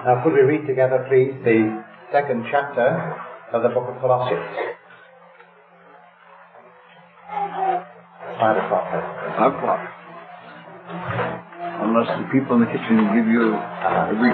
Now could we read together, please, the second chapter of the book of Colossians? 5 o'clock. 5 o'clock. Unless the people in the kitchen give you a brief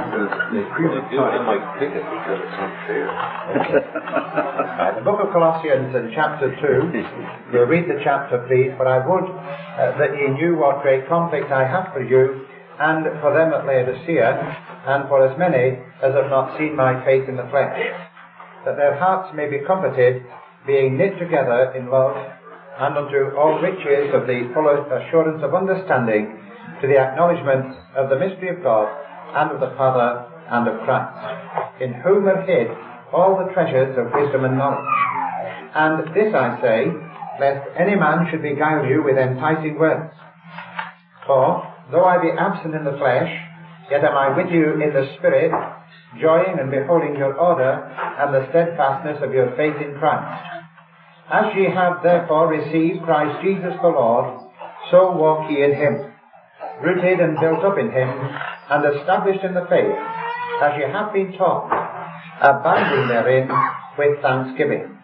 The book of Colossians in chapter 2. We'll read the chapter, please, but I would that ye knew what great conflict I have for you, and for them at Laodicea, and for as many as have not seen my face in the flesh, that their hearts may be comforted, being knit together in love, and unto all riches of the full assurance of understanding, to the acknowledgement of the mystery of God, and of the Father, and of Christ, in whom are hid all the treasures of wisdom and knowledge. And this I say, lest any man should beguile you with enticing words. For, though I be absent in the flesh, yet am I with you in the Spirit, joying and beholding your order, and the steadfastness of your faith in Christ. As ye have therefore received Christ Jesus the Lord, so walk ye in him, rooted and built up in him, and established in the faith, as ye have been taught, abounding therein with thanksgiving.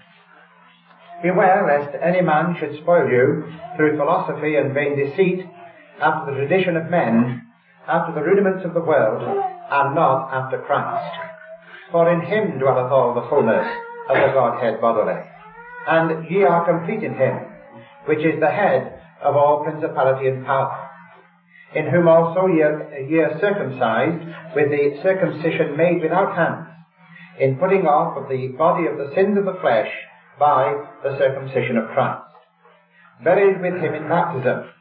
Beware lest any man should spoil you through philosophy and vain deceit, after the tradition of men, after the rudiments of the world, and not after Christ. For in him dwelleth all the fullness of the Godhead bodily. And ye are complete in him, which is the head of all principality and power, in whom also ye are circumcised with the circumcision made without hands, in putting off of the body of the sins of the flesh by the circumcision of Christ, buried with him in baptism,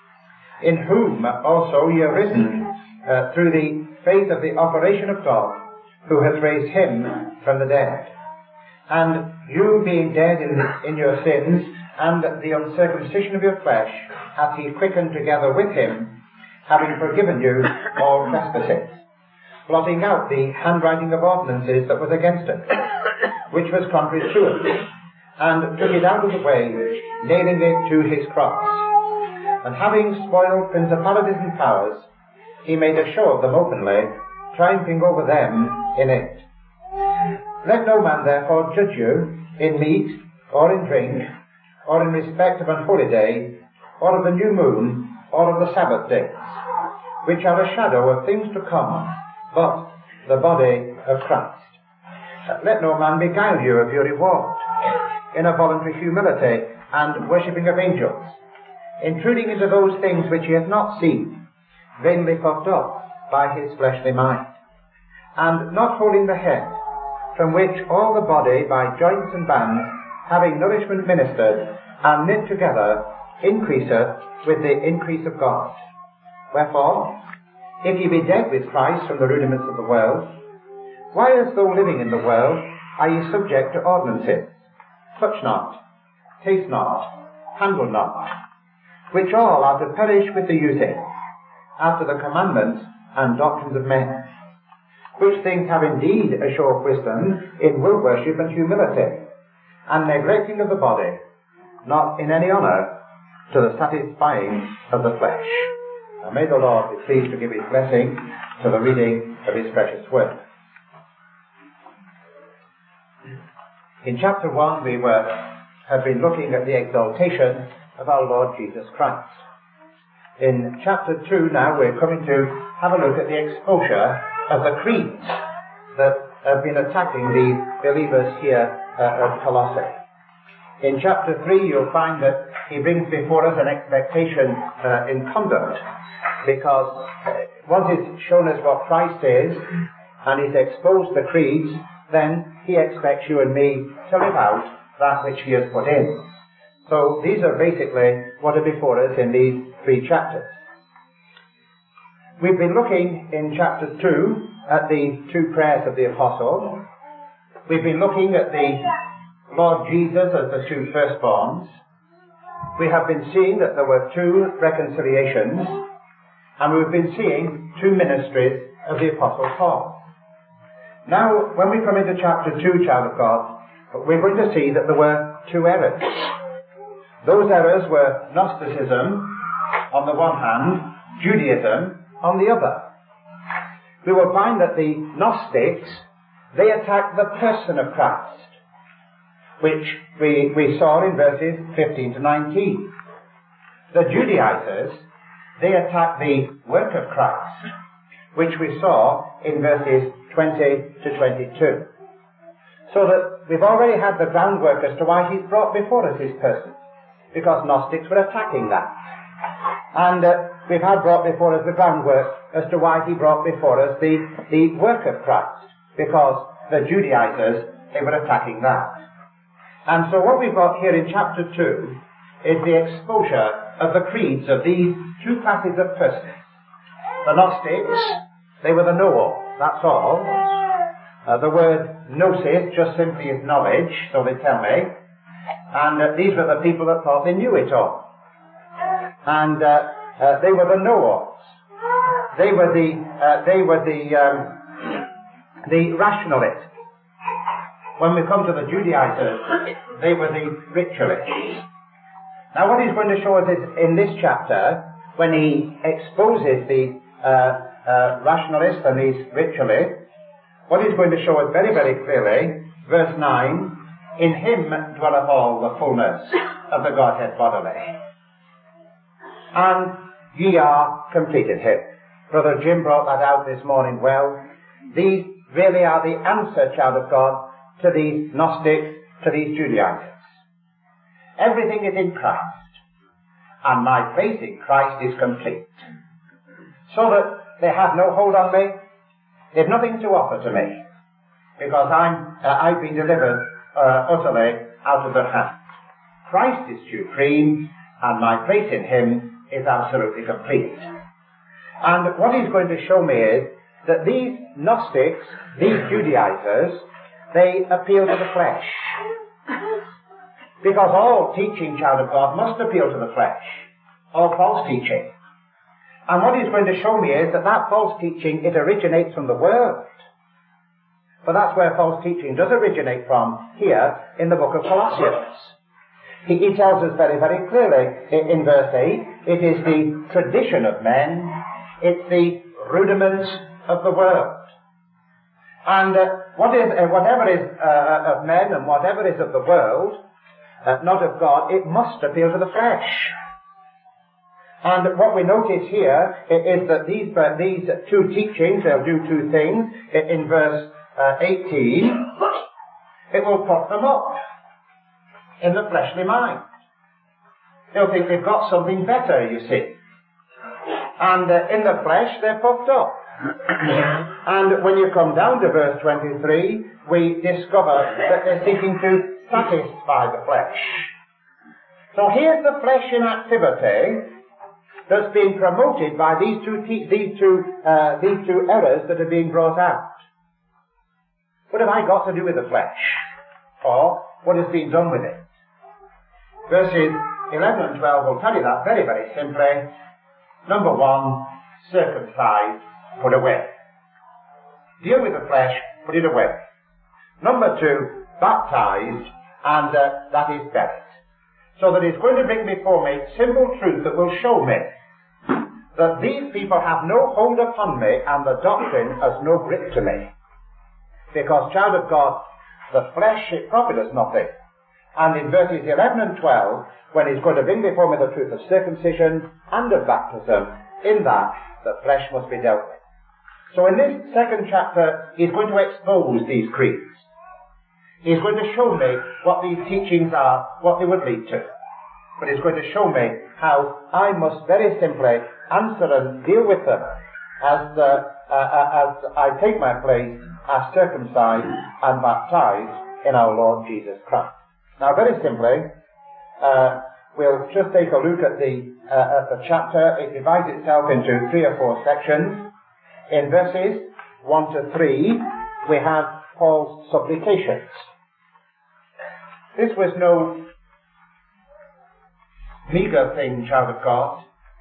in whom also ye are risen through the faith of the operation of God, who hath raised him from the dead. And you being dead in your sins, and the uncircumcision of your flesh, hath he quickened together with him, having forgiven you all trespasses, blotting out the handwriting of ordinances that was against us, which was contrary to us, and took it out of the way, nailing it to his cross. And having spoiled principalities and powers, he made a show of them openly, triumphing over them in it. Let no man therefore judge you in meat, or in drink, or in respect of an holy day, or of the new moon, or of the Sabbath days, which are a shadow of things to come, but the body of Christ. Let no man beguile you of your reward, in a voluntary humility and worshipping of angels, intruding into those things which he hath not seen, vainly puffed up by his fleshly mind, and not holding the head, from which all the body by joints and bands, having nourishment ministered, and knit together, increaseth with the increase of God. Wherefore, if ye be dead with Christ from the rudiments of the world, why as though living in the world are ye subject to ordinances? Touch not, taste not, handle not, which all are to perish with the using, after the commandments and doctrines of men, which things have indeed a show of wisdom in will worship and humility, and neglecting of the body, not in any honour, to the satisfying of the flesh. Now may the Lord be pleased to give his blessing to the reading of his precious word. In chapter 1 we have been looking at the exaltation of our Lord Jesus Christ. In chapter 2 now we're coming to have a look at the exposure of the creeds that have been attacking the believers here at Colossae. In chapter 3 you'll find that he brings before us an expectation in conduct, because once he's shown us what Christ is and he's exposed the creeds, then he expects you and me to live out that which he has put in. So these are basically what are before us in these 3 chapters. We've been looking in chapter 2 at the 2 prayers of the Apostle. We've been looking at the Lord Jesus as the 2 firstborns. We have been seeing that there were 2 reconciliations, and we've been seeing 2 ministries of the Apostle Paul. Now, when we come into chapter 2, child of God, we're going to see that there were 2 errors. Those errors were Gnosticism on the one hand, Judaism on the other. we will find that the Gnostics, they attack the person of Christ, which we saw in verses 15 to 19. The Judaizers, they attack the work of Christ, which we saw in verses 20 to 22. So that we've already had the groundwork as to why he's brought before us his person, because Gnostics were attacking that. And we've had brought before us the groundwork as to why he brought before us the work of Christ, because the Judaizers, they were attacking that. And so what we've got here in chapter 2 is the exposure of the creeds of these two classes of persons. The Gnostics, they were the know-all, that's all. The word gnosis just simply is knowledge, so they tell me. And these were the people that thought they knew it all. And they were the know-alls. They were the rationalists. When we come to the Judaizers, they were the ritualists. Now what he's going to show us is in this chapter, when he exposes the rationalists and these ritualists, what he's going to show us very, very clearly, verse 9, in him dwelleth all the fullness of the Godhead bodily. And ye are complete in him. Brother Jim brought that out this morning well. These really are the answer, child of God, to these Gnostics, to these Judaizers. Everything is in Christ, and my faith in Christ is complete. So that they have no hold on me, they've nothing to offer to me, because I've been delivered utterly out of their hand. Christ is supreme, and my faith in him is absolutely complete. And what he's going to show me is that these Gnostics, these Judaizers, they appeal to the flesh. Because all teaching, child of God, must appeal to the flesh. All false teaching. And what he's going to show me is that false teaching, it originates from the world. But that's where false teaching does originate from, here in the book of Colossians. He tells us very, very clearly in verse 8, it is the tradition of men, it's the rudiments of the world. And whatever is of men and whatever is of the world, not of God, it must appeal to the flesh. And what we notice here is that these two teachings, they'll do two things. In verse 18, it will puff them up in the fleshly mind. They'll think they've got something better, you see. And in the flesh, they're puffed up. And when you come down to verse 23, we discover that they're seeking to satisfy the flesh. So here's the flesh in activity that's being promoted by these two errors that are being brought out. What have I got to do with the flesh? Or what has been done with it? Verses 11 and 12 will tell you that very, very simply. Number 1, circumcised, put away. Deal with the flesh, put it away. Number 2, baptized, and that is buried. So that it's going to bring before me simple truth that will show me that these people have no hold upon me and the doctrine has no grip to me. Because, child of God, the flesh, it profiteth nothing. And in verses 11 and 12, when he's going to bring before me the truth of circumcision and of baptism, in that, the flesh must be dealt with. So in this second chapter, he's going to expose these creeds. He's going to show me what these teachings are, what they would lead to. But he's going to show me how I must very simply answer and deal with them as I take my place as circumcised and baptized in our Lord Jesus Christ. Now, very simply, we'll just take a look at the chapter. It divides itself into 3 or 4 sections. In verses 1 to 3, we have Paul's supplications. This was no meager thing, child of God.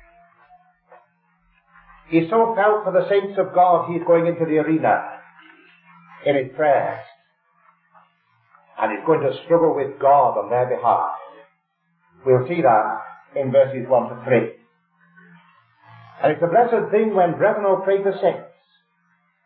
He so felt for the saints of God, he's going into the arena in his prayers. And he's going to struggle with God on their behalf. We'll see that in verses 1 to 3. And it's a blessed thing when brethren will pray for saints.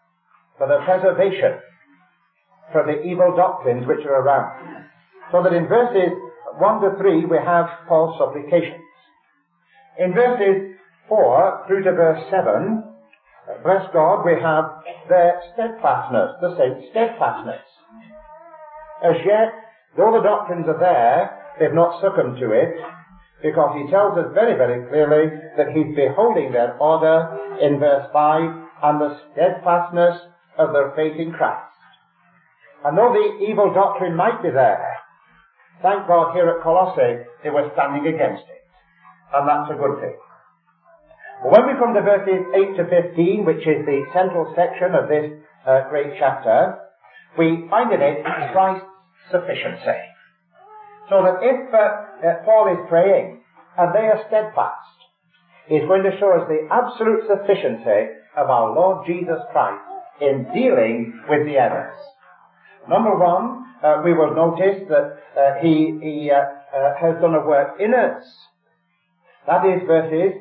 for their preservation from the evil doctrines which are around. So that in verses 1 to 3 we have Paul's supplications. In verses 4 through to verse 7, bless God, we have their steadfastness, the saints' steadfastness. As yet, though the doctrines are there, they've not succumbed to it, because he tells us very, very clearly that he's beholding their order in verse 5 and the steadfastness of their faith in Christ. And though the evil doctrine might be there, thank God here at Colossae they were standing against it. And that's a good thing. But when we come to verses 8 to 15, which is the central section of this great chapter, we find in it Christ's sufficiency. So that if Paul is praying and they are steadfast, he's going to show us the absolute sufficiency of our Lord Jesus Christ in dealing with the errors. Number one, we will notice that he has done a work in us. That is verses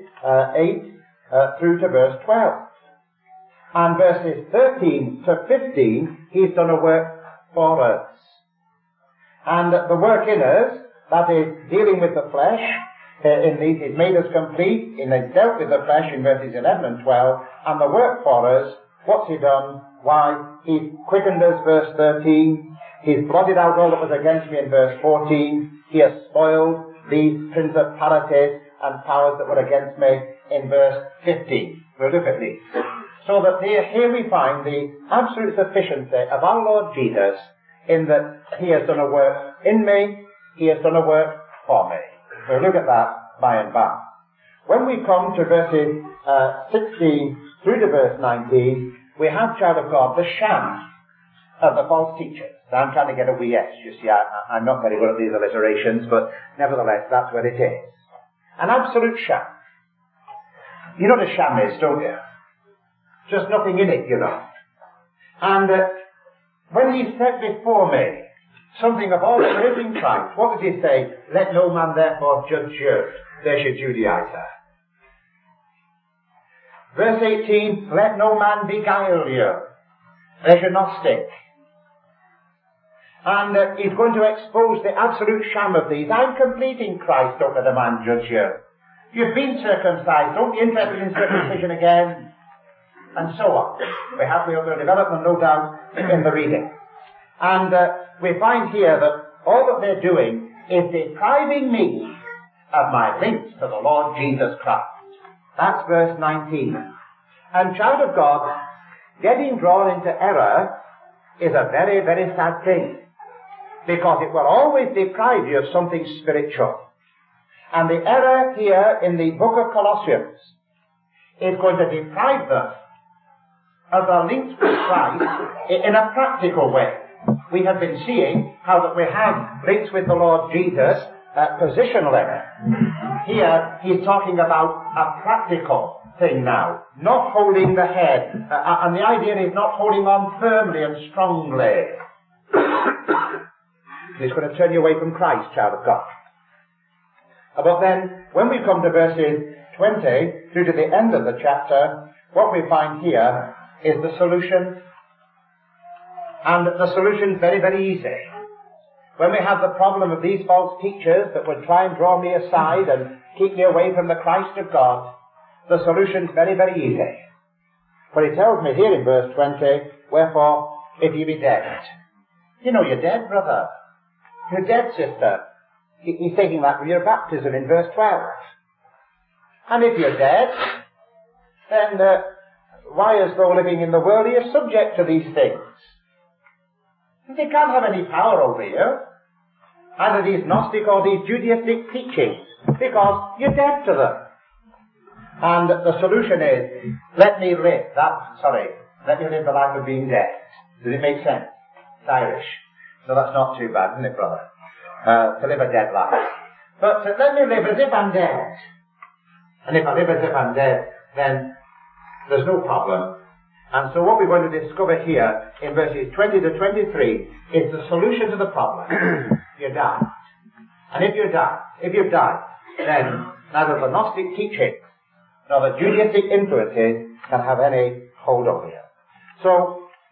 8 through to verse 12. And verses 13 to 15, he's done a work for us. And the work in us, that is dealing with the flesh, in these he's made us complete, and he's dealt with the flesh in verses 11 and 12, and the work for us, what's he done? Why, he's quickened us, verse 13, he's blotted out all that was against me in verse 14, he has spoiled these principalities and powers that were against me in verse 15. We'll look at these. So that here we find the absolute sufficiency of our Lord Jesus in that he has done a work in me, he has done a work for me. We'll look at that by and by. When we come to verses 16 through to verse 19, we have, child of God, the sham of the false teachers. Now, I'm trying to get a wee S. You see, I'm not very good at these alliterations, but nevertheless, that's what it is. An absolute sham. You know what a sham is, don't you? Just nothing in it, you know. And when he set before me something of all that is in Christ, what does he say? Let no man therefore judge you. There's your Judaizer. Verse 18, let no man beguile you. There's your Gnostic. And he's going to expose the absolute sham of these. I'm complete in Christ, don't let a man judge you. You've been circumcised, don't be interested in circumcision again. And so on. We have the other development, no doubt, in the reading. And we find here that all that they're doing is depriving me of my links to the Lord Jesus Christ. That's verse 19. And child of God, getting drawn into error is a very, very sad thing. Because it will always deprive you of something spiritual. And the error here in the book of Colossians is going to deprive them of their links with Christ in a practical way. We have been seeing how that we have links with the Lord Jesus positionally. Here, he's talking about a practical thing now. Not holding the head. And the idea is not holding on firmly and strongly. It's going to turn you away from Christ, child of God. But then, when we come to verses 20 through to the end of the chapter, what we find here is the solution. And the solution is very, very easy. When we have the problem of these false teachers that would try and draw me aside and keep me away from the Christ of God, the solution is very, very easy. For he tells me here in verse 20, wherefore, if you be dead. You know you're dead, brother. You're dead, sister. He's taking that from your baptism in verse 12. And if you're dead, then why, as though living in the world, are you subject to these things? They can't have any power over you, either these Gnostic or these Judaistic teachings, because you're dead to them. And the solution is, let me live the life of being dead. Does it make sense? It's Irish. So that's not too bad, isn't it, brother? To live a dead life. But let me live as if I'm dead. And if I live as if I'm dead, then there's no problem. And so what we're going to discover here in verses 20 to 23 is the solution to the problem. You die. And if you've died, then neither the Gnostic teachings nor the Judaistic influences can have any hold over you. So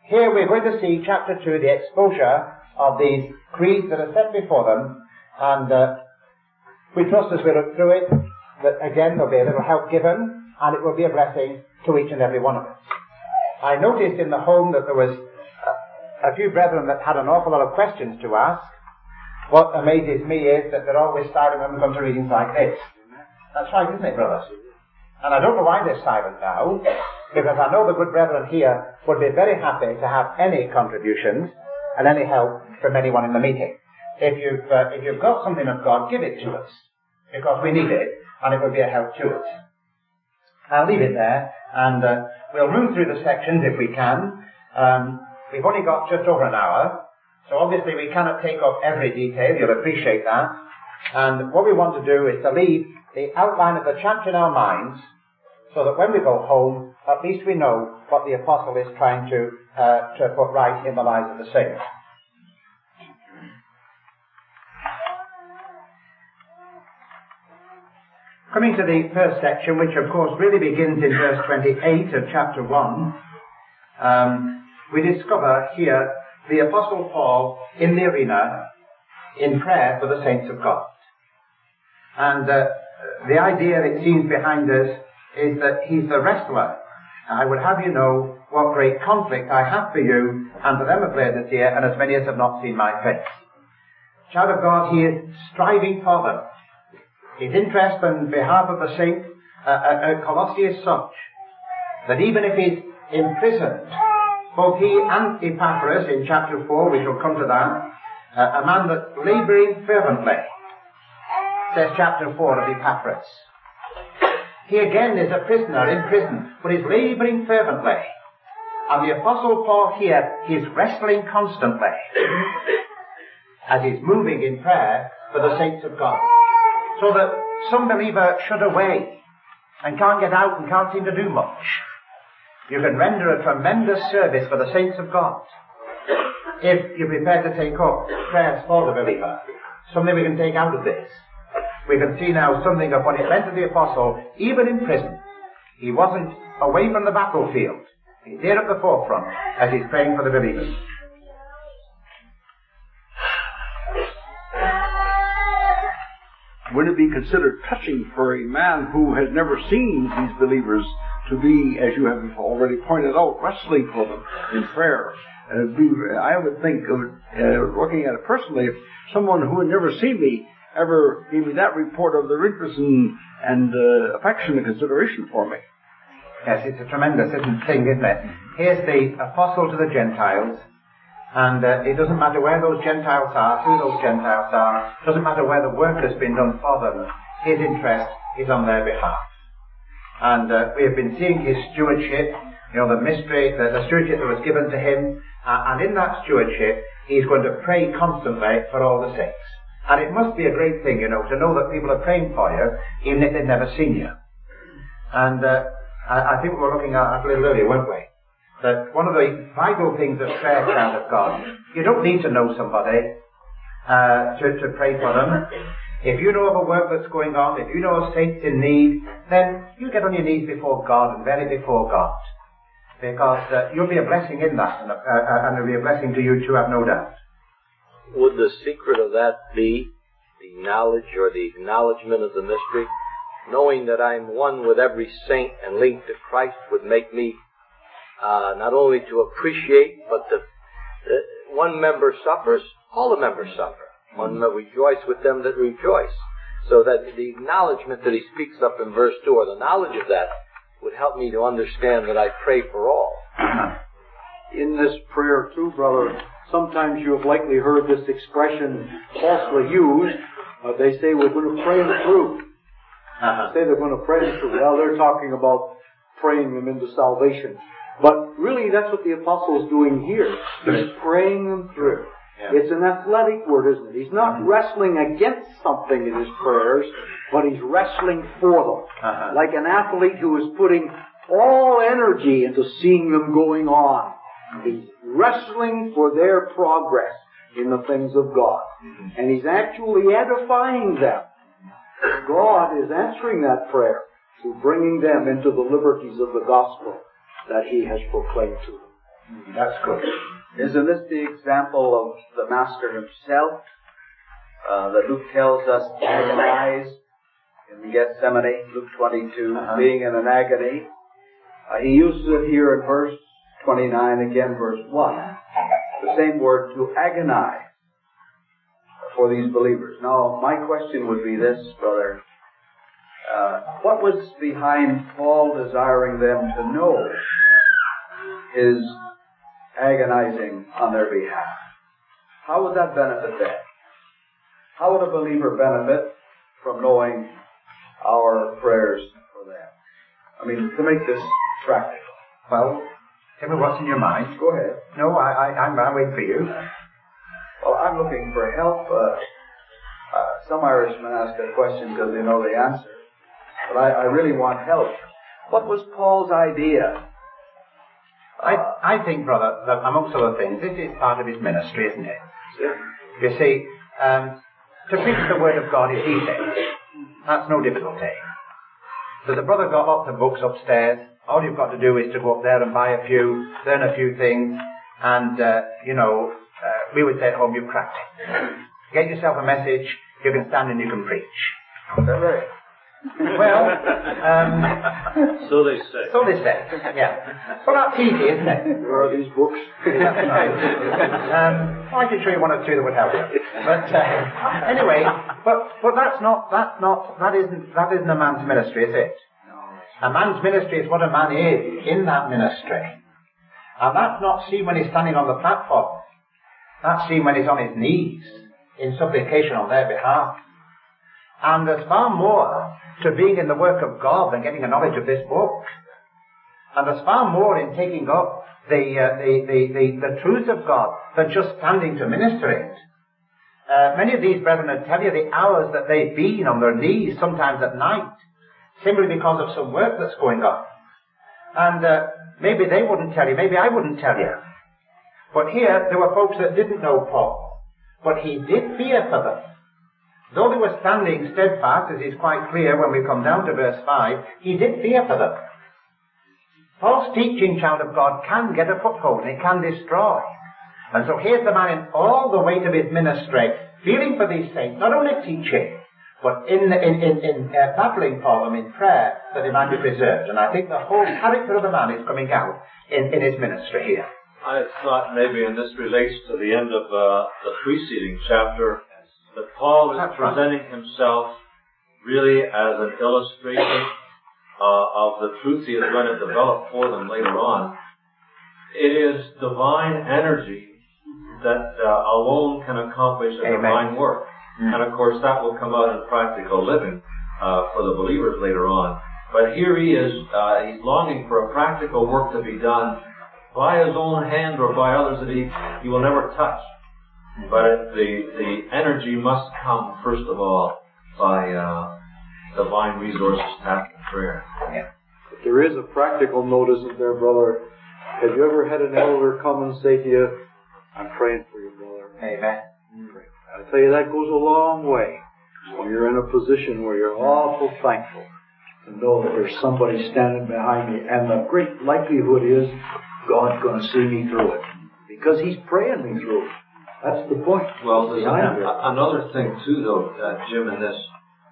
here we're going to see chapter 2, the exposure of these creeds that are set before them, and we trust as we look through it that again there'll be a little help given, and it will be a blessing to each and every one of us. I noticed in the home that there was a few brethren that had an awful lot of questions to ask. What amazes me is that they're always silent when we come to readings like this. That's right, isn't it, brothers? And I don't know why they're silent now, because I know the good brethren here would be very happy to have any contributions and any help from anyone in the meeting. If you've got something of God, give it to us, because we need it, and it will be a help to us. I'll leave it there, and we'll move through the sections if we can. We've only got just over an hour, so obviously we cannot take up every detail. You'll appreciate that. And what we want to do is to leave the outline of the chapter in our minds, so that when we go home, at least we know what the apostle is trying to put right in the lives of the saints. Coming to the first section, which of course really begins in verse 28 of chapter 1, we discover here the Apostle Paul in the arena in prayer for the saints of God. And the idea, it seems, behind us is that he's the wrestler. I would have you know what great conflict I have for you and for them of Laodicea, and as many as have not seen my face. Child of God, he is striving for them. His interest on behalf of the saints at Colossae is such that even if he's imprisoned, both he and Epaphras in chapter 4, we shall come to that, a man that's labouring fervently, says chapter 4 of Epaphras. He again is a prisoner in prison, but is labouring fervently. And the Apostle Paul here, he's wrestling constantly as he's moving in prayer for the saints of God. So that some believer shut away and can't get out and can't seem to do much. You can render a tremendous service for the saints of God if you're prepared to take up prayers for the believer. Something we can take out of this. We can see now something of what it meant to the apostle, even in prison. He wasn't away from the battlefield. He's there at the forefront as he's praying for the believers. Would it be considered touching for a man who has never seen these believers to be, as you have already pointed out, wrestling for them in prayer? I would think, looking at it personally, if someone who had never seen me ever gave me that report of their interest and affection and consideration for me. Yes, it's a tremendous thing, isn't it? Here's the apostle to the Gentiles, and it doesn't matter where those Gentiles are, who those Gentiles are, it doesn't matter where the work has been done for them, his interest is on their behalf. And we have been seeing his stewardship, the mystery, the stewardship that was given to him, and in that stewardship, he's going to pray constantly for all the saints. And it must be a great thing, to know that people are praying for you, even if they've never seen you. And I think we were looking at a little earlier, weren't we? That one of the vital things of prayer, child of God, you don't need to know somebody to pray for them. If you know of a work that's going on, if you know of saints in need, then you get on your knees before God and bear it before God. Because you'll be a blessing in that, and it'll be a blessing to you too, I have no doubt. Would the secret of that be the knowledge or the acknowledgement of the mystery? Knowing that I'm one with every saint and linked to Christ would make me not only to appreciate, but one member suffers, all the members suffer. One may rejoice with them that rejoice. So that the acknowledgement that he speaks up in verse 2, or the knowledge of that, would help me to understand that I pray for all. In this prayer too, brother, sometimes you have likely heard this expression falsely used. They say we're going to pray them through. Say they're going to pray them through. Well, they're talking about praying them into salvation. But really, that's what the apostle is doing here. He's praying them through. Yeah. It's an athletic word, isn't it? He's not wrestling against something in his prayers, but he's wrestling for them. Like an athlete who is putting all energy into seeing them going on. He's wrestling for their progress in the things of God. And he's actually edifying them. God is answering that prayer through bringing them into the liberties of the gospel that he has proclaimed to them. That's good. Isn't this the example of the Master himself that Luke tells us agonized in Gethsemane, Luke 22, being in an agony? He uses it here in verse 29, again verse 1. The same word, to agonize, for these believers. Now, my question would be this, brother. What was behind Paul desiring them to know his agonizing on their behalf? How would that benefit them? How would a believer benefit from knowing our prayers for them? I mean, to make this practical. Well, tell me what's in your mind. Go ahead. No, I'm waiting for you. Well, I'm looking for help. Some Irishmen ask a question because they know the answer. But I really want help. What was Paul's idea? I think, brother, that amongst other things, this is part of his ministry, isn't it? You see, to preach the Word of God is easy. That's no difficulty. So the brother got lots of books upstairs. All you've got to do is to go up there and buy a few, learn a few things, and, we would say at home, you've cracked it. Get yourself a message, you can stand and you can preach. Is that right? Well, so they say. So they say, yeah. Well, that's easy, isn't it? Where are these books? I can show you one or two that would help you. But anyway, but that isn't a man's ministry, is it? A man's ministry is what a man is in that ministry. And that's not seen when he's standing on the platform. That's seen when he's on his knees in supplication on their behalf. And there's far more to being in the work of God than getting a knowledge of this book. And there's far more in taking up the truths of God than just standing to minister it. Many of these brethren will tell you the hours that they've been on their knees, sometimes at night, simply because of some work that's going on. And maybe they wouldn't tell you, maybe I wouldn't tell you. But here, there were folks that didn't know Paul. But he did fear for them. Though they were standing steadfast, as is quite clear when we come down to verse 5, he did fear for them. False teaching, child of God, can get a foothold and it can destroy. And so here's the man in all the weight of his ministry, feeling for these saints, not only teaching, but in battling for them in prayer that they might be preserved. And I think the whole character of the man is coming out in his ministry here. I thought maybe, and this relates to the end of the preceding chapter, that Paul is presenting himself really as an illustration of the truth he is going to develop for them later on. It is divine energy that alone can accomplish a divine work. And of course that will come out in practical living for the believers later on. But here he is, he's longing for a practical work to be done by his own hand or by others that he will never touch. But the energy must come, first of all, by divine resources tapped in prayer. Yeah. But there is a practical note, isn't there, brother? Have you ever had an elder come and say to you, I'm praying for you, brother? Amen. I tell you, that goes a long way. When you're in a position where you're awful thankful to know that there's somebody standing behind me, and the great likelihood is God's going to see me through it. Because He's praying me through it. That's the point. Well, there's another thing too, though, Jim, in this.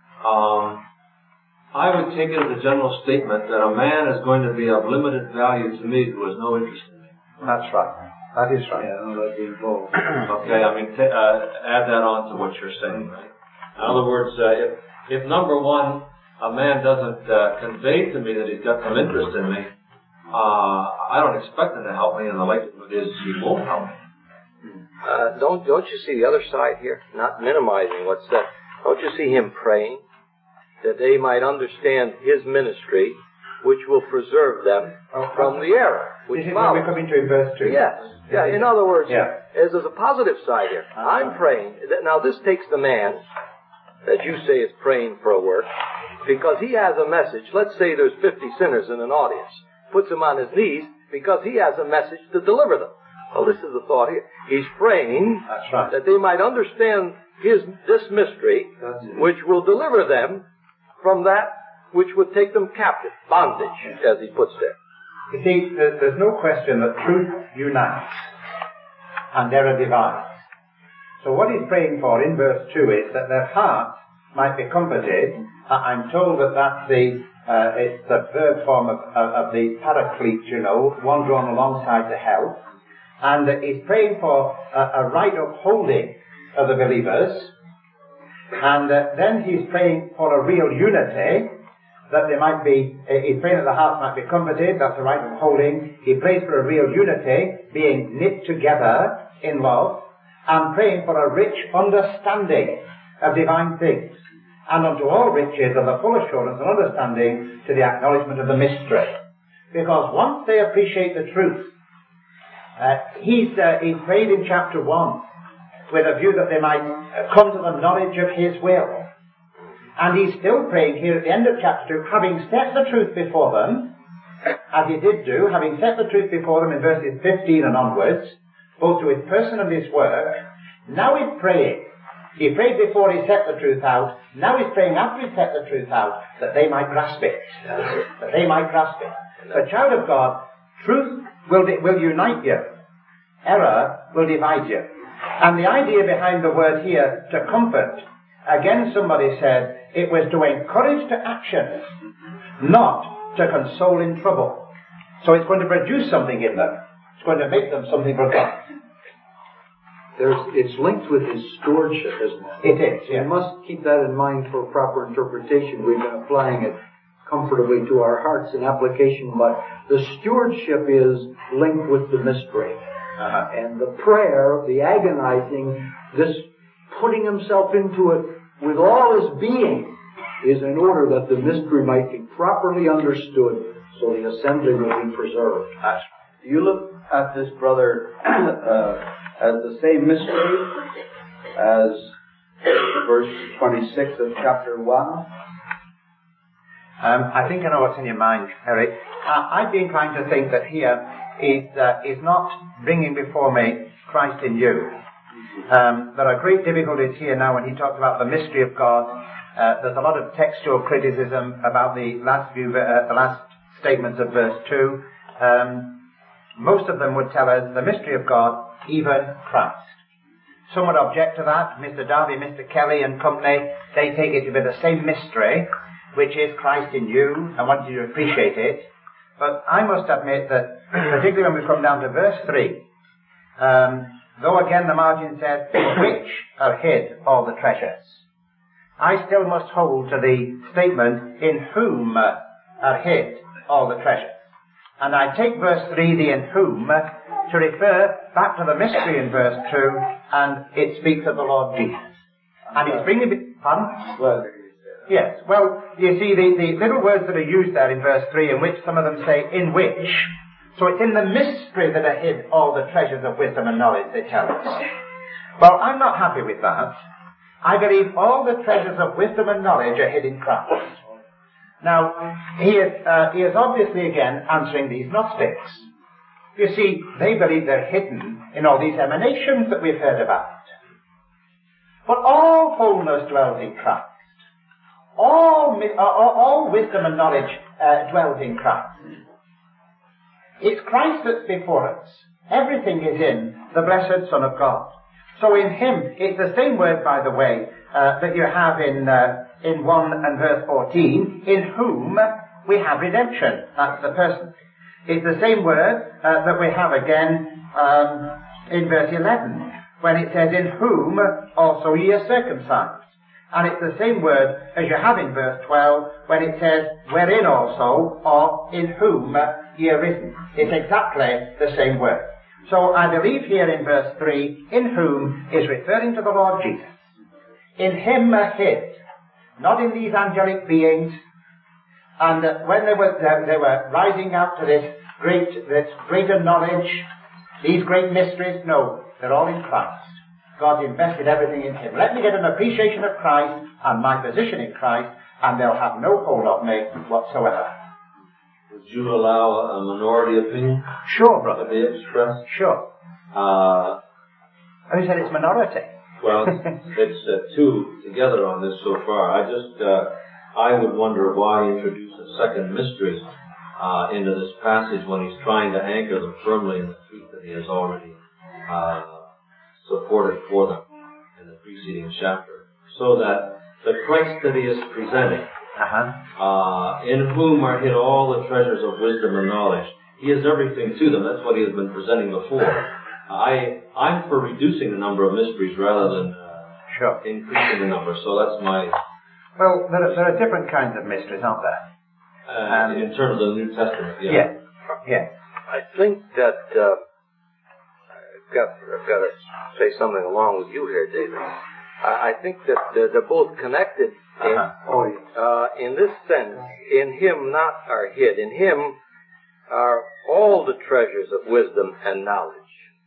I would take it as a general statement that a man is going to be of limited value to me who has no interest in me. That's right. That is right. Yeah, no, that'd be involved. Okay, I mean, add that on to what you're saying, right? In other words, if number one, a man doesn't convey to me that he's got some interest in me, I don't expect him to help me, and the likelihood is he won't help me. Don't you see the other side here? Not minimizing what's said. Don't you see him praying that they might understand his ministry, which will preserve them from the error which this is follows? when we come into in verse 2. Yes. Yeah. In other words, there's a positive side here. I'm praying that now this takes the man that you say is praying for a work, because he has a message. Let's say there's 50 sinners in an audience. Puts them on his knees because he has a message to deliver them. Well, this is the thought here. He's praying that they might understand this mystery, which will deliver them from that which would take them captive, bondage, as he puts there. You see, there's no question that truth unites and error divides. So what he's praying for in verse 2 is that their hearts might be comforted. I'm told that that's it's the verb form of the paraclete, one drawn alongside to help. And he's praying for a right upholding of the believers. And then he's praying for a real unity, that they might be, he's praying that the hearts might be comforted, that's a right upholding. He prays for a real unity, being knit together in love, and praying for a rich understanding of divine things, and unto all riches of the full assurance and understanding to the acknowledgement of the mystery. Because once they appreciate the truth, he's prayed in chapter 1 with a view that they might come to the knowledge of his will. And he's still praying here at the end of chapter 2, having set the truth before them, as he did do, having set the truth before them in verses 15 and onwards, both to his person and his work. Now he's praying. He prayed before he set the truth out. Now he's praying after he set the truth out, that they might grasp it. That they might grasp it. A child of God, truth will unite you. Error will divide you. And the idea behind the word here, to comfort, again somebody said, it was to encourage to action, not to console in trouble. So it's going to produce something in them. It's going to make them something for God. It's linked with his stewardship, isn't it? It is, yes. We must keep that in mind for proper interpretation. We've been applying it comfortably to our hearts in application, but the stewardship is linked with the mystery. And the prayer, the agonizing, this putting himself into it with all his being, is in order that the mystery might be properly understood, so the assembly will be preserved. Do you look at this, brother, as the same mystery as verse 26 of chapter 1? I think I know what's in your mind, Eric. I'd be inclined to think that here is not bringing before me Christ in you. There are great difficulties here now when he talks about the mystery of God. There's a lot of textual criticism about the last statements of verse 2. Most of them would tell us the mystery of God, even Christ. Some would object to that. Mr. Darby, Mr. Kelly and company, they take it to be the same mystery, which is Christ in you. I want you to appreciate it. But I must admit that, particularly when we come down to verse 3, though again the margin says, in which are hid all the treasures, I still must hold to the statement, in whom are hid all the treasures. And I take verse 3, the in whom, to refer back to the mystery in verse 2, and it speaks of the Lord Jesus. And it's bringing... Pardon? Well, yes. Well, you see, the little words that are used there in verse 3, in which some of them say, in which. So it's in the mystery that are hid all the treasures of wisdom and knowledge, they tell us. Well, I'm not happy with that. I believe all the treasures of wisdom and knowledge are hid in Christ. Now, he is obviously again answering these Gnostics. You see, they believe they're hidden in all these emanations that we've heard about. But all fullness dwells in Christ. All wisdom and knowledge dwells in Christ. It's Christ that's before us. Everything is in the blessed Son of God. So in him, it's the same word, by the way, that you have in 1 and verse 14, in whom we have redemption. That's the person. It's the same word that we have again in verse 11, when it says, in whom also ye are circumcised. And it's the same word as you have in verse 12, when it says, wherein also, or in whom ye are risen. It's exactly the same word. So I believe here in verse 3, in whom is referring to the Lord Jesus. In him are hid, not in these angelic beings. And when they were rising up to this greater knowledge, these great mysteries, no, they're all in Christ. God's invested everything in him. Let me get an appreciation of Christ and my position in Christ, and they'll have no hold of me whatsoever. Would you allow a minority opinion? Sure, brother. To be expressed? Sure. Who said it's minority? Well, it's two together on this so far. I would wonder why introduce a second mystery into this passage when he's trying to anchor them firmly in the truth that he has already supported for them in the preceding chapter. So that the Christ that he is presenting, in whom are hid all the treasures of wisdom and knowledge, he is everything to them. That's what he has been presenting before. I'm for reducing the number of mysteries rather than increasing the number. So that's my... Well, there are different kinds of mysteries, aren't there? In terms of the New Testament, yeah. I think that I've got to say something along with you here, David. I think that they're both connected in this sense. In him not are hid. In him are all the treasures of wisdom and knowledge.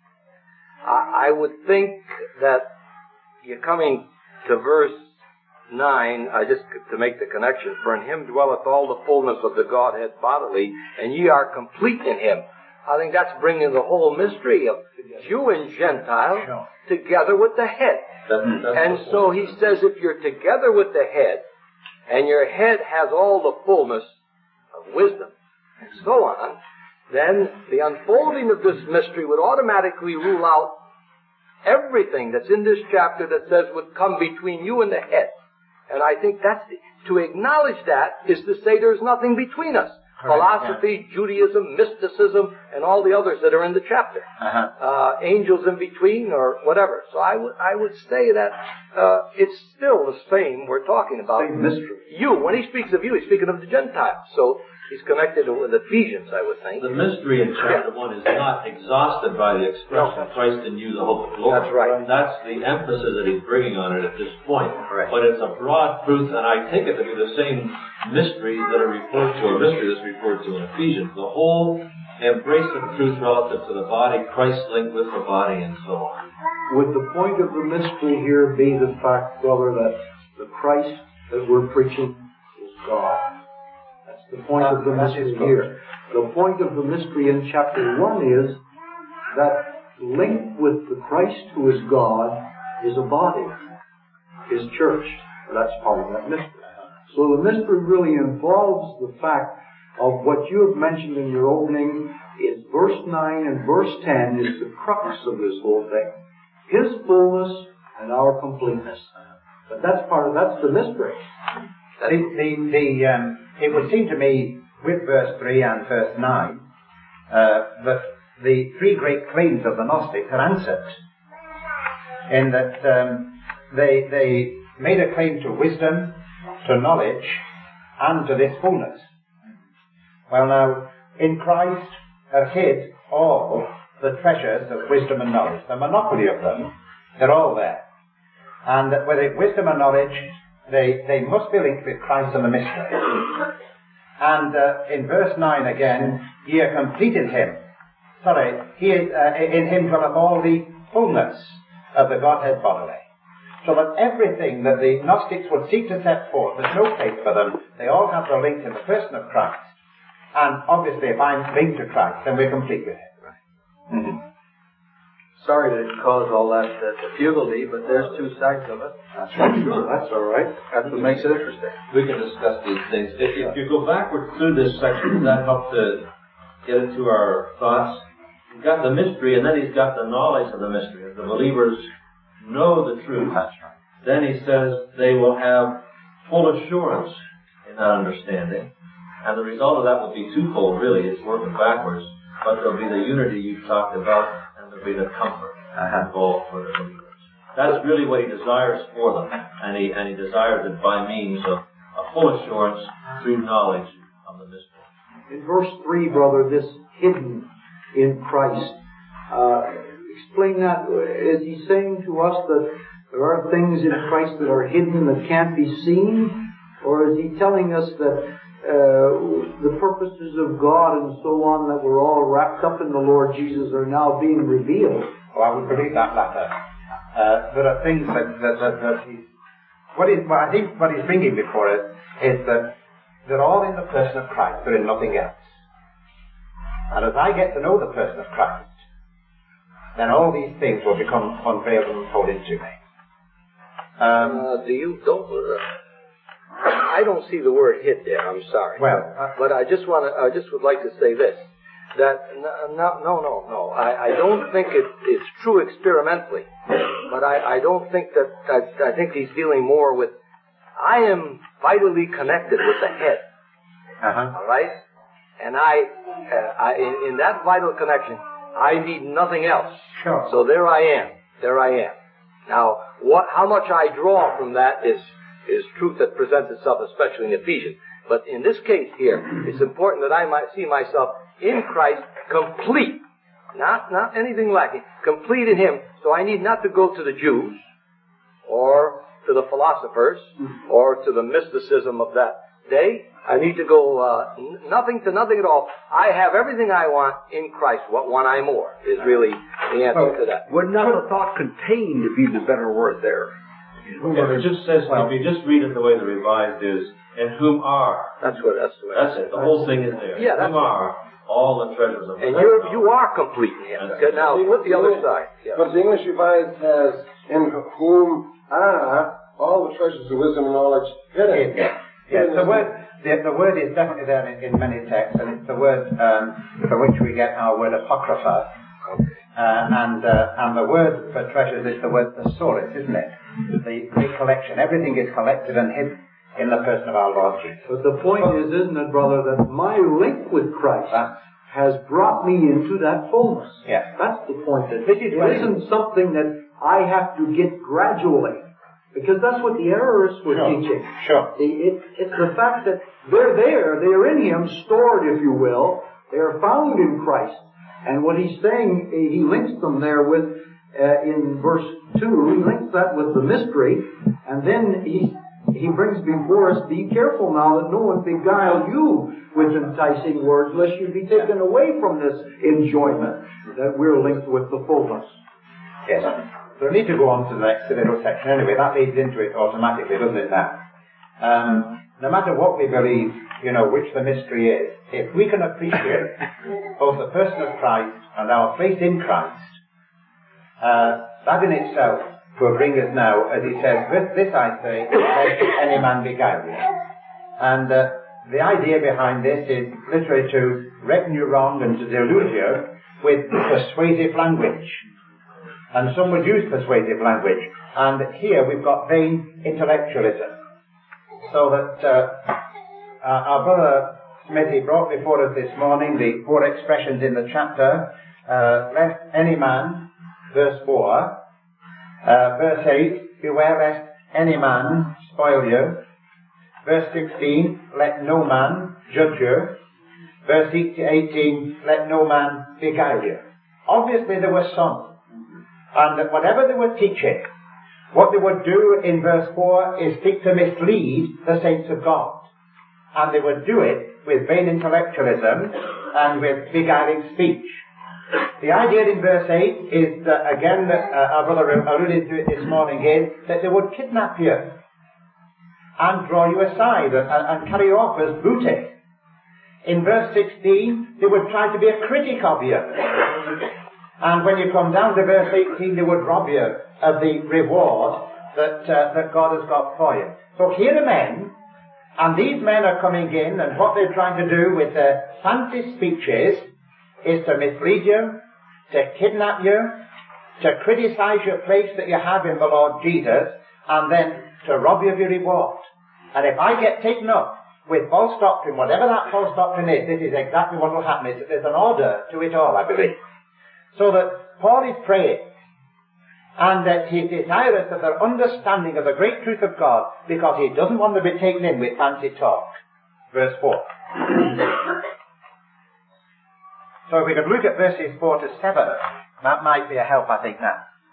I would think that you're coming to verse 9, just to make the connection, for in him dwelleth all the fullness of the Godhead bodily, and ye are complete in him. I think that's bringing the whole mystery of Jew and Gentile together with the head. And so he says, if you're together with the head, and your head has all the fullness of wisdom, and so on, then the unfolding of this mystery would automatically rule out everything that's in this chapter that says would come between you and the head. And I think to acknowledge that is to say there's nothing between us. Philosophy, Judaism, mysticism, and all the others that are in the chapter. Angels in between or whatever. So I would say that it's still the same we're talking about. Same mystery. You, when he speaks of you, he's speaking of the Gentiles. So he's connected with Ephesians, I would think. The mystery in chapter 1 is not exhausted by the expression Christ in you, the hope of glory. That's right. That's the emphasis that he's bringing on it at this point. Right. But it's a broad truth, and I take it to be the same mysteries that are referred to, or mystery that's referred to in Ephesians. The whole embrace of truth relative to the body, Christ linked with the body, and so on. Would the point of the mystery here be the fact, brother, that the Christ that we're preaching is God? That's the point of the mystery here. The point of the mystery in chapter 1 is that linked with the Christ who is God is a body, his church. That's part of that mystery. So the mystery really involves the fact of what you have mentioned in your opening. Is verse 9 and verse 10 is the crux of this whole thing. His fullness and our completeness. But that's the mystery. It would seem to me, with verse 3 and verse 9, that the three great claims of the Gnostics are answered. In that they made a claim to wisdom, to knowledge, and to this fullness. Well now, in Christ are hid all the treasures of wisdom and knowledge. The monopoly of them, they're all there. And whether it's wisdom and knowledge, they must be linked with Christ and the mystery. And in verse 9 again, ye are complete in him. In him dwelleth all the fullness of the Godhead bodily. So that everything that the Gnostics would seek to set forth, there's no place for them. They all have their link in the person of Christ. And obviously, if I'm linked to Christ, then we're complete with him. Right? Mm-hmm. Sorry to cause all that difficulty, but there's two sides of it. That's right. Sure, that's all right. That's what makes it interesting. We can discuss these things. If you go backward through this section, does that help to get into our thoughts? He's got the mystery, and then he's got the knowledge of the mystery. If the believers know the truth, then he says they will have full assurance in that understanding. And the result of that will be twofold, really. It's working backwards. But there'll be the unity you talked about, and there'll be the comfort involved for the believers. That's really what he desires for them. And he desires it by means of a full assurance through knowledge of the mystery. In verse 3, brother, this hidden in Christ. Explain that. Is he saying to us that there are things in Christ that are hidden that can't be seen? Or is he telling us that the purposes of God and so on that were all wrapped up in the Lord Jesus are now being revealed? Oh, I would believe that latter. There are things that he's... I think what he's bringing before us is that they're all in the person of Christ, they're in nothing else. And as I get to know the person of Christ, then all these things will become unveiled and unfolded to me. I I don't see the word hid there. I'm sorry. Well, but I just would like to say this. That no. I don't think it's true experimentally, but I don't think that. I think he's dealing more with. I am vitally connected with the head. All right, and in that vital connection, I need nothing else. Sure. So there I am. Now, how much I draw from that is truth that presents itself, especially in Ephesians. But in this case here, it's important that I might see myself in Christ, complete, not anything lacking, complete in Him. So I need not to go to the Jews, or to the philosophers, or to the mysticism of that day. I need to go nothing to nothing at all. I have everything I want in Christ. What want I more is really the answer to that. Would not the thought contained be the better word there? It just says, if you just read it the way the Revised is, in whom are. That's the way. That's it. The whole thing is there. Yeah, whom are all the treasures of and you are complete in Him. Okay, now, flip the other side. Yeah. But the English Revised has, in whom are all the treasures of wisdom and knowledge hidden. Yes, the word is definitely there in many texts, and it's the word for which we get our word apocrypha. And the word for treasures is the word thesaurus, isn't it? The collection. Everything is collected and hidden in the person of our Lord Jesus. But the point is, isn't it, brother, that my link with Christ has brought me into that fullness. Yes. That's the point. That it isn't something that I have to get gradually. Because that's what the errorists were teaching. Sure. It's the fact that they're there, they're in Him, stored, if you will. They're found in Christ. And what he's saying, he links them there with, in verse 2, he links that with the mystery, and then he brings before us, be careful now that no one beguile you with enticing words, lest you be taken away from this enjoyment that we're linked with the fullness. Yes. So we need to go on to the next little section anyway. That leads into it automatically, doesn't it now? No matter what we believe, which the mystery is, if we can appreciate both the person of Christ and our faith in Christ, that in itself will bring us now, as he says, this I say, let any man beguile you. And the idea behind this is literally to reckon you wrong and to delude you with persuasive language. And some would use persuasive language. And here we've got vain intellectualism. So that our brother Smithy brought before us this morning the 4 expressions in the chapter. Lest any man, verse 4. Verse 8, beware lest any man spoil you. Verse 16, let no man judge you. Verse 18, let no man beguile you. Obviously there were some. And whatever they were teaching, what they would do in verse 4 is seek to mislead the saints of God. And they would do it with vain intellectualism and with beguiling speech. The idea in verse 8 is, again, our brother alluded to it this morning, is that they would kidnap you and draw you aside and carry you off as booty. In verse 16, they would try to be a critic of you. And when you come down to verse 18, they would rob you of the reward that God has got for you. So here are men, and these men are coming in, and what they're trying to do with their fancy speeches is to mislead you, to kidnap you, to criticize your place that you have in the Lord Jesus, and then to rob you of your reward. And if I get taken up with false doctrine, whatever that false doctrine is, this is exactly what will happen. Is that there's an order to it all, I believe. So that Paul is praying, and that he's desirous of their understanding of the great truth of God, because he doesn't want to be taken in with fancy talk. Verse 4. So if we could look at verses 4 to 7, that might be a help, I think, now.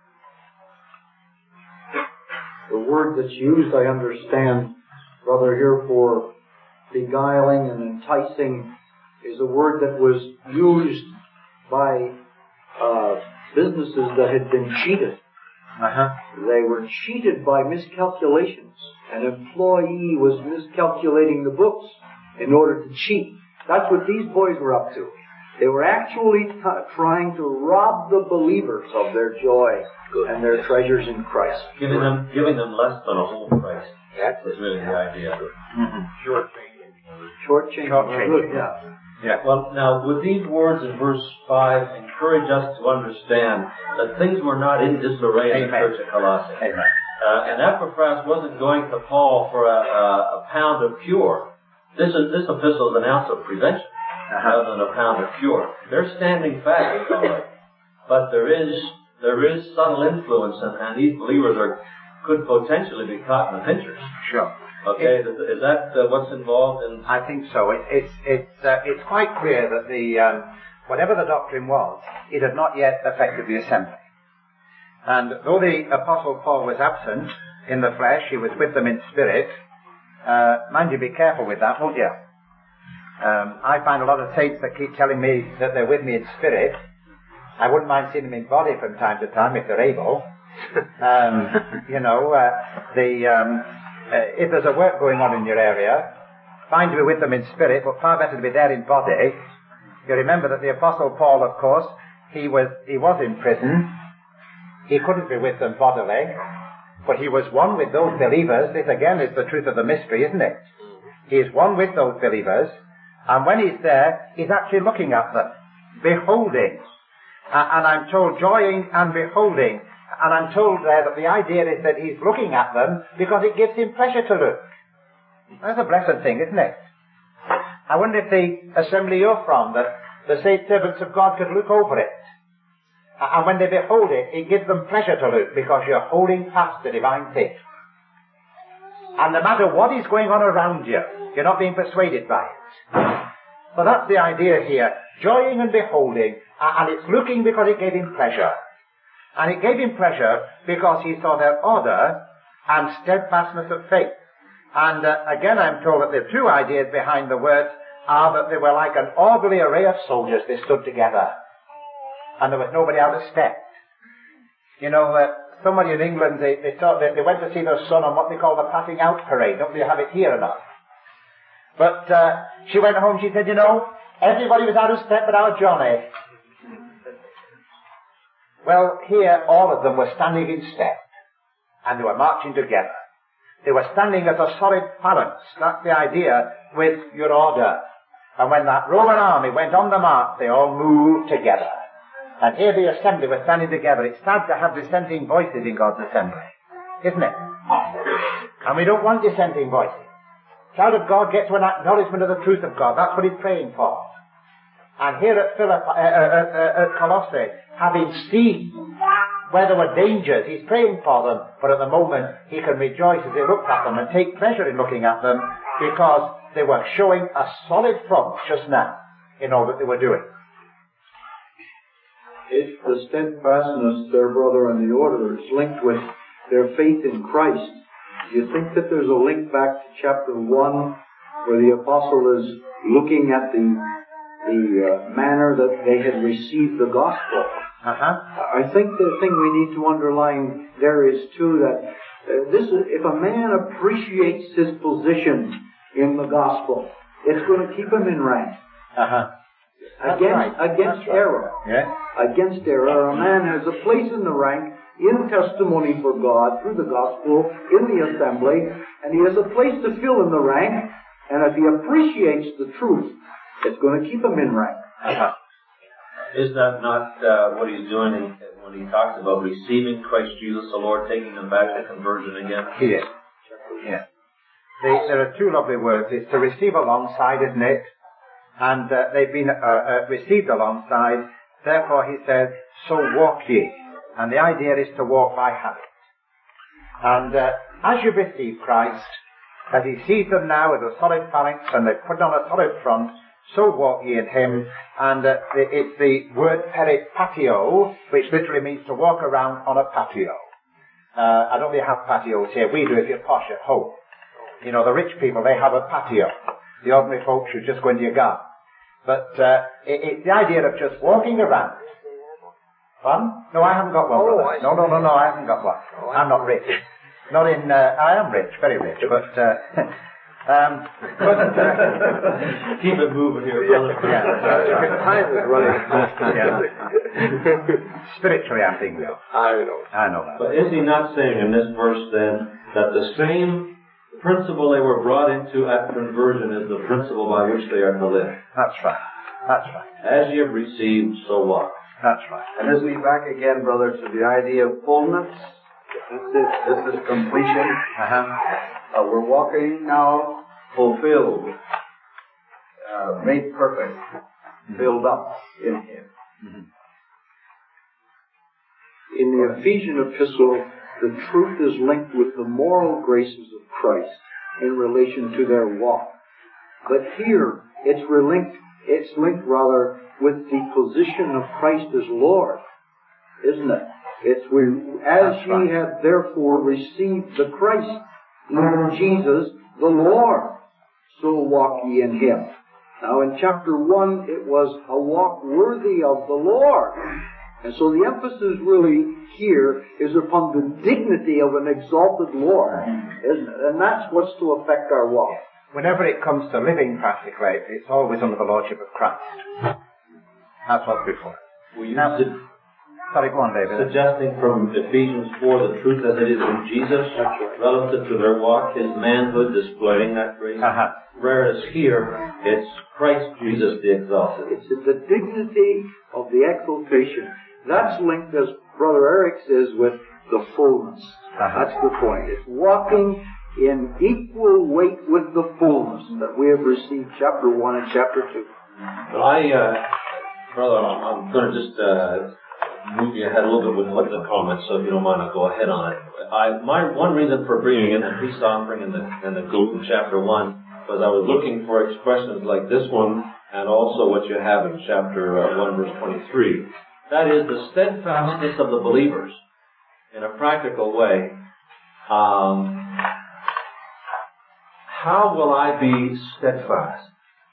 The word that's used, I understand, brother, here for beguiling and enticing is a word that was used by businesses that had been cheated. They were cheated by miscalculations. An employee was miscalculating the books in order to cheat. That's what these boys were up to. They were actually trying to rob the believers of their joy and their treasures in Christ. Giving them less than a whole price. That was really the idea. Shortchanging. Shortchanging. Yeah. Well, now, would these words in verse 5 encourage us to understand that things were not in disarray in the church at Colossae? Amen. And Epaphras wasn't going to Paul for a pound of cure. This epistle is an ounce of prevention rather than a pound of cure. They're standing fast, all right. But there is subtle influence, and these believers could potentially be caught in the pinchers. Sure. Okay, is that what's involved in? I think so. It's quite clear that the whatever the doctrine was, it had not yet affected the assembly. And though the Apostle Paul was absent in the flesh, he was with them in spirit. Mind you, be careful with that, won't you? I find a lot of saints that keep telling me that they're with me in spirit. I wouldn't mind seeing them in body from time to time if they're able. If there's a work going on in your area, fine to be with them in spirit, but far better to be there in body. You remember that the Apostle Paul, of course, he was in prison. He couldn't be with them bodily, but he was one with those believers. This again is the truth of the mystery, isn't it? He is one with those believers, and when he's there, he's actually looking at them, beholding. And I'm told joying and beholding. And I'm told there that the idea is that he's looking at them because it gives him pleasure to look. That's a blessed thing, isn't it? I wonder if the assembly you're from, that the saint servants of God could look over it. And when they behold it, it gives them pleasure to look because you're holding fast the divine thing. And no matter what is going on around you, you're not being persuaded by it. So that's the idea here. Joying and beholding, and it's looking because it gave him pleasure. And it gave him pleasure because he saw their order and steadfastness of faith. And again, I'm told that the two ideas behind the words are that they were like an orderly array of soldiers. They stood together. And there was nobody out of step. You know, somebody in England, they went to see their son on what they call the passing out parade. Don't they have it here enough? But she went home, she said, you know, everybody was out of step but our Johnny. Well, here all of them were standing in step, and they were marching together. They were standing as a solid phalanx, that's the idea, with your order. And when that Roman army went on the march, they all moved together. And here the assembly was standing together. It's sad to have dissenting voices in God's assembly, isn't it? And we don't want dissenting voices. Child of God, get to an acknowledgement of the truth of God. That's what he's praying for. And here at Colossae, having seen where there were dangers, he's praying for them, but at the moment he can rejoice as he looks at them and take pleasure in looking at them because they were showing a solid front just now in all that they were doing. If the steadfastness, their brother, and the order is linked with their faith in Christ, do you think that there's a link back to chapter 1 where the apostle is looking at the manner that they had received the gospel? I think the thing we need to underline there is too that if a man appreciates his position in the gospel, it's going to keep him in rank. Against error. Yeah. Against error, a man has a place in the rank in testimony for God through the gospel in the assembly, and he has a place to fill in the rank, and if he appreciates the truth, it's going to keep him in rank. Is that not what he's doing when he talks about receiving Christ Jesus the Lord, taking them back to conversion again? He is. Yeah. There are two lovely words. It's to receive alongside, isn't it? And they've been received alongside. Therefore, he says, so walk ye. And the idea is to walk by habit. And as you receive Christ, as he sees them now as a solid phalanx and they put on a solid front, so walk ye in him. And it's the word peripatio, which literally means to walk around on a patio. I don't really have patios here. We do if you're posh at home. You know, the rich people, they have a patio. The ordinary folks should just go into your garden. But it's the idea of just walking around. Fun? No, I haven't got one, brother. No, I haven't got one. I'm not rich. Not in, I am rich, very rich, but keep it moving here, brother. Time is running. Spiritually, I'm thinking though. I know that. But is he not saying in this verse then that the same principle they were brought into at conversion is the principle by which they are to live. That's right. That's right. As you have received, so walk. That's right. And isn't he back again, brother, to the idea of fullness? This is completion. We're walking now fulfilled, made perfect, filled up in him. Mm-hmm. In the Ephesian epistle, the truth is linked with the moral graces of Christ in relation to their walk. But here, it's linked rather with the position of Christ as Lord, isn't it? As ye have therefore received the Christ, even Jesus, the Lord, so walk ye in him. Now in chapter 1, it was a walk worthy of the Lord. And so the emphasis really here is upon the dignity of an exalted Lord, isn't it? And that's what's to affect our walk. Whenever it comes to living practically, it's always under the lordship of Christ. That's what's before. Sorry, go on, David. Suggesting from Ephesians 4 the truth as it is in Jesus, relative to their walk, his manhood displaying that grace. Whereas here, it's Christ Jesus the exalted. It's the dignity of the exaltation. That's linked, as Brother Eric says, with the fullness. That's the point. It's walking in equal weight with the fullness that we have received, chapter 1 and chapter 2. Brother, I'm going to just move you ahead a little bit with the comments, so if you don't mind, I'll go ahead on it. My one reason for bringing in the peace offering and the group in chapter 1 was I was looking for expressions like this one and also what you have in chapter 1, verse 23. That is the steadfastness of the believers in a practical way. How will I be steadfast?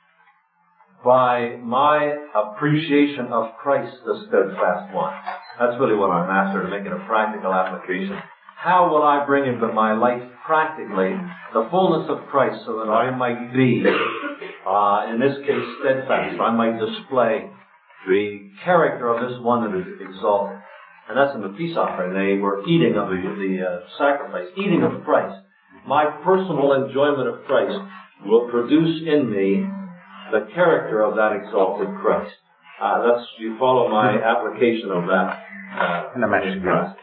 By my appreciation of Christ, the steadfast one. That's really what I'm after, to make it a practical application. How will I bring into my life practically the fullness of Christ so that I might be, in this case, steadfast. I might display the character of this one that is exalted. And that's in the peace offering. They were eating of the sacrifice, eating of Christ. My personal enjoyment of Christ will produce in me the character of that exalted Christ. You follow my application of that in the message process.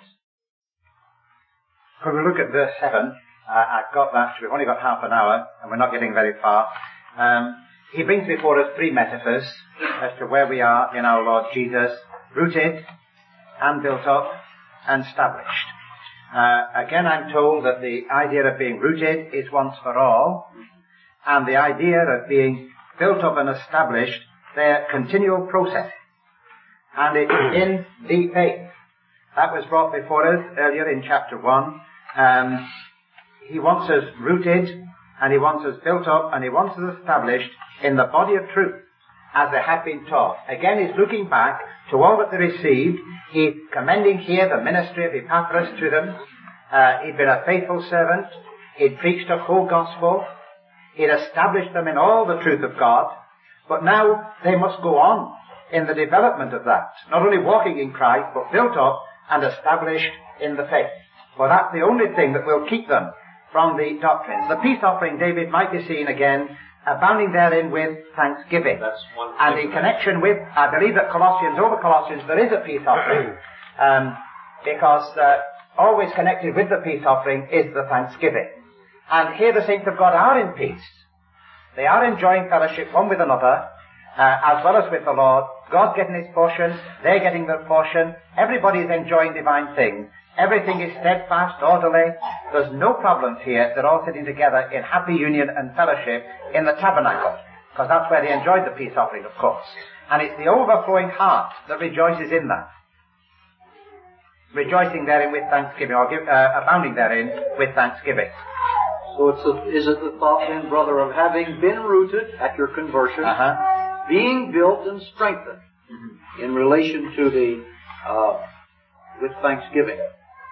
When we look at verse 7, I've got that. We've only got half an hour, and we're not getting very far. He brings before us three metaphors as to where we are in our Lord Jesus, rooted and built up and established. Again, I'm told that the idea of being rooted is once for all, and the idea of being built up and established, they're continual processes. And it's in the faith. That was brought before us earlier in chapter 1. He wants us rooted, and he wants us built up, and he wants us established in the body of truth, as they have been taught. Again, he's looking back to all that they received. He's commending here the ministry of Epaphras to them. He'd been a faithful servant. He'd preached a whole gospel. He'd established them in all the truth of God. But now they must go on in the development of that. Not only walking in Christ, but built up and established in the faith. For that's the only thing that will keep them from the doctrines. The peace offering, David, might be seen again, abounding therein with thanksgiving. That's one and in connection with, I believe that over Colossians, there is a peace offering, because always connected with the peace offering is the thanksgiving. And here the saints of God are in peace. They are enjoying fellowship one with another, as well as with the Lord. God's getting his portion, they're getting their portion, everybody is enjoying divine things. Everything is steadfast, orderly. There's no problems here. They're all sitting together in happy union and fellowship in the tabernacle, because that's where they enjoyed the peace offering, of course. And it's the overflowing heart that rejoices in that. Rejoicing therein with thanksgiving, or abounding therein with thanksgiving. So is it the thought then, brother, of having been rooted at your conversion, being built and strengthened in relation to the, with thanksgiving?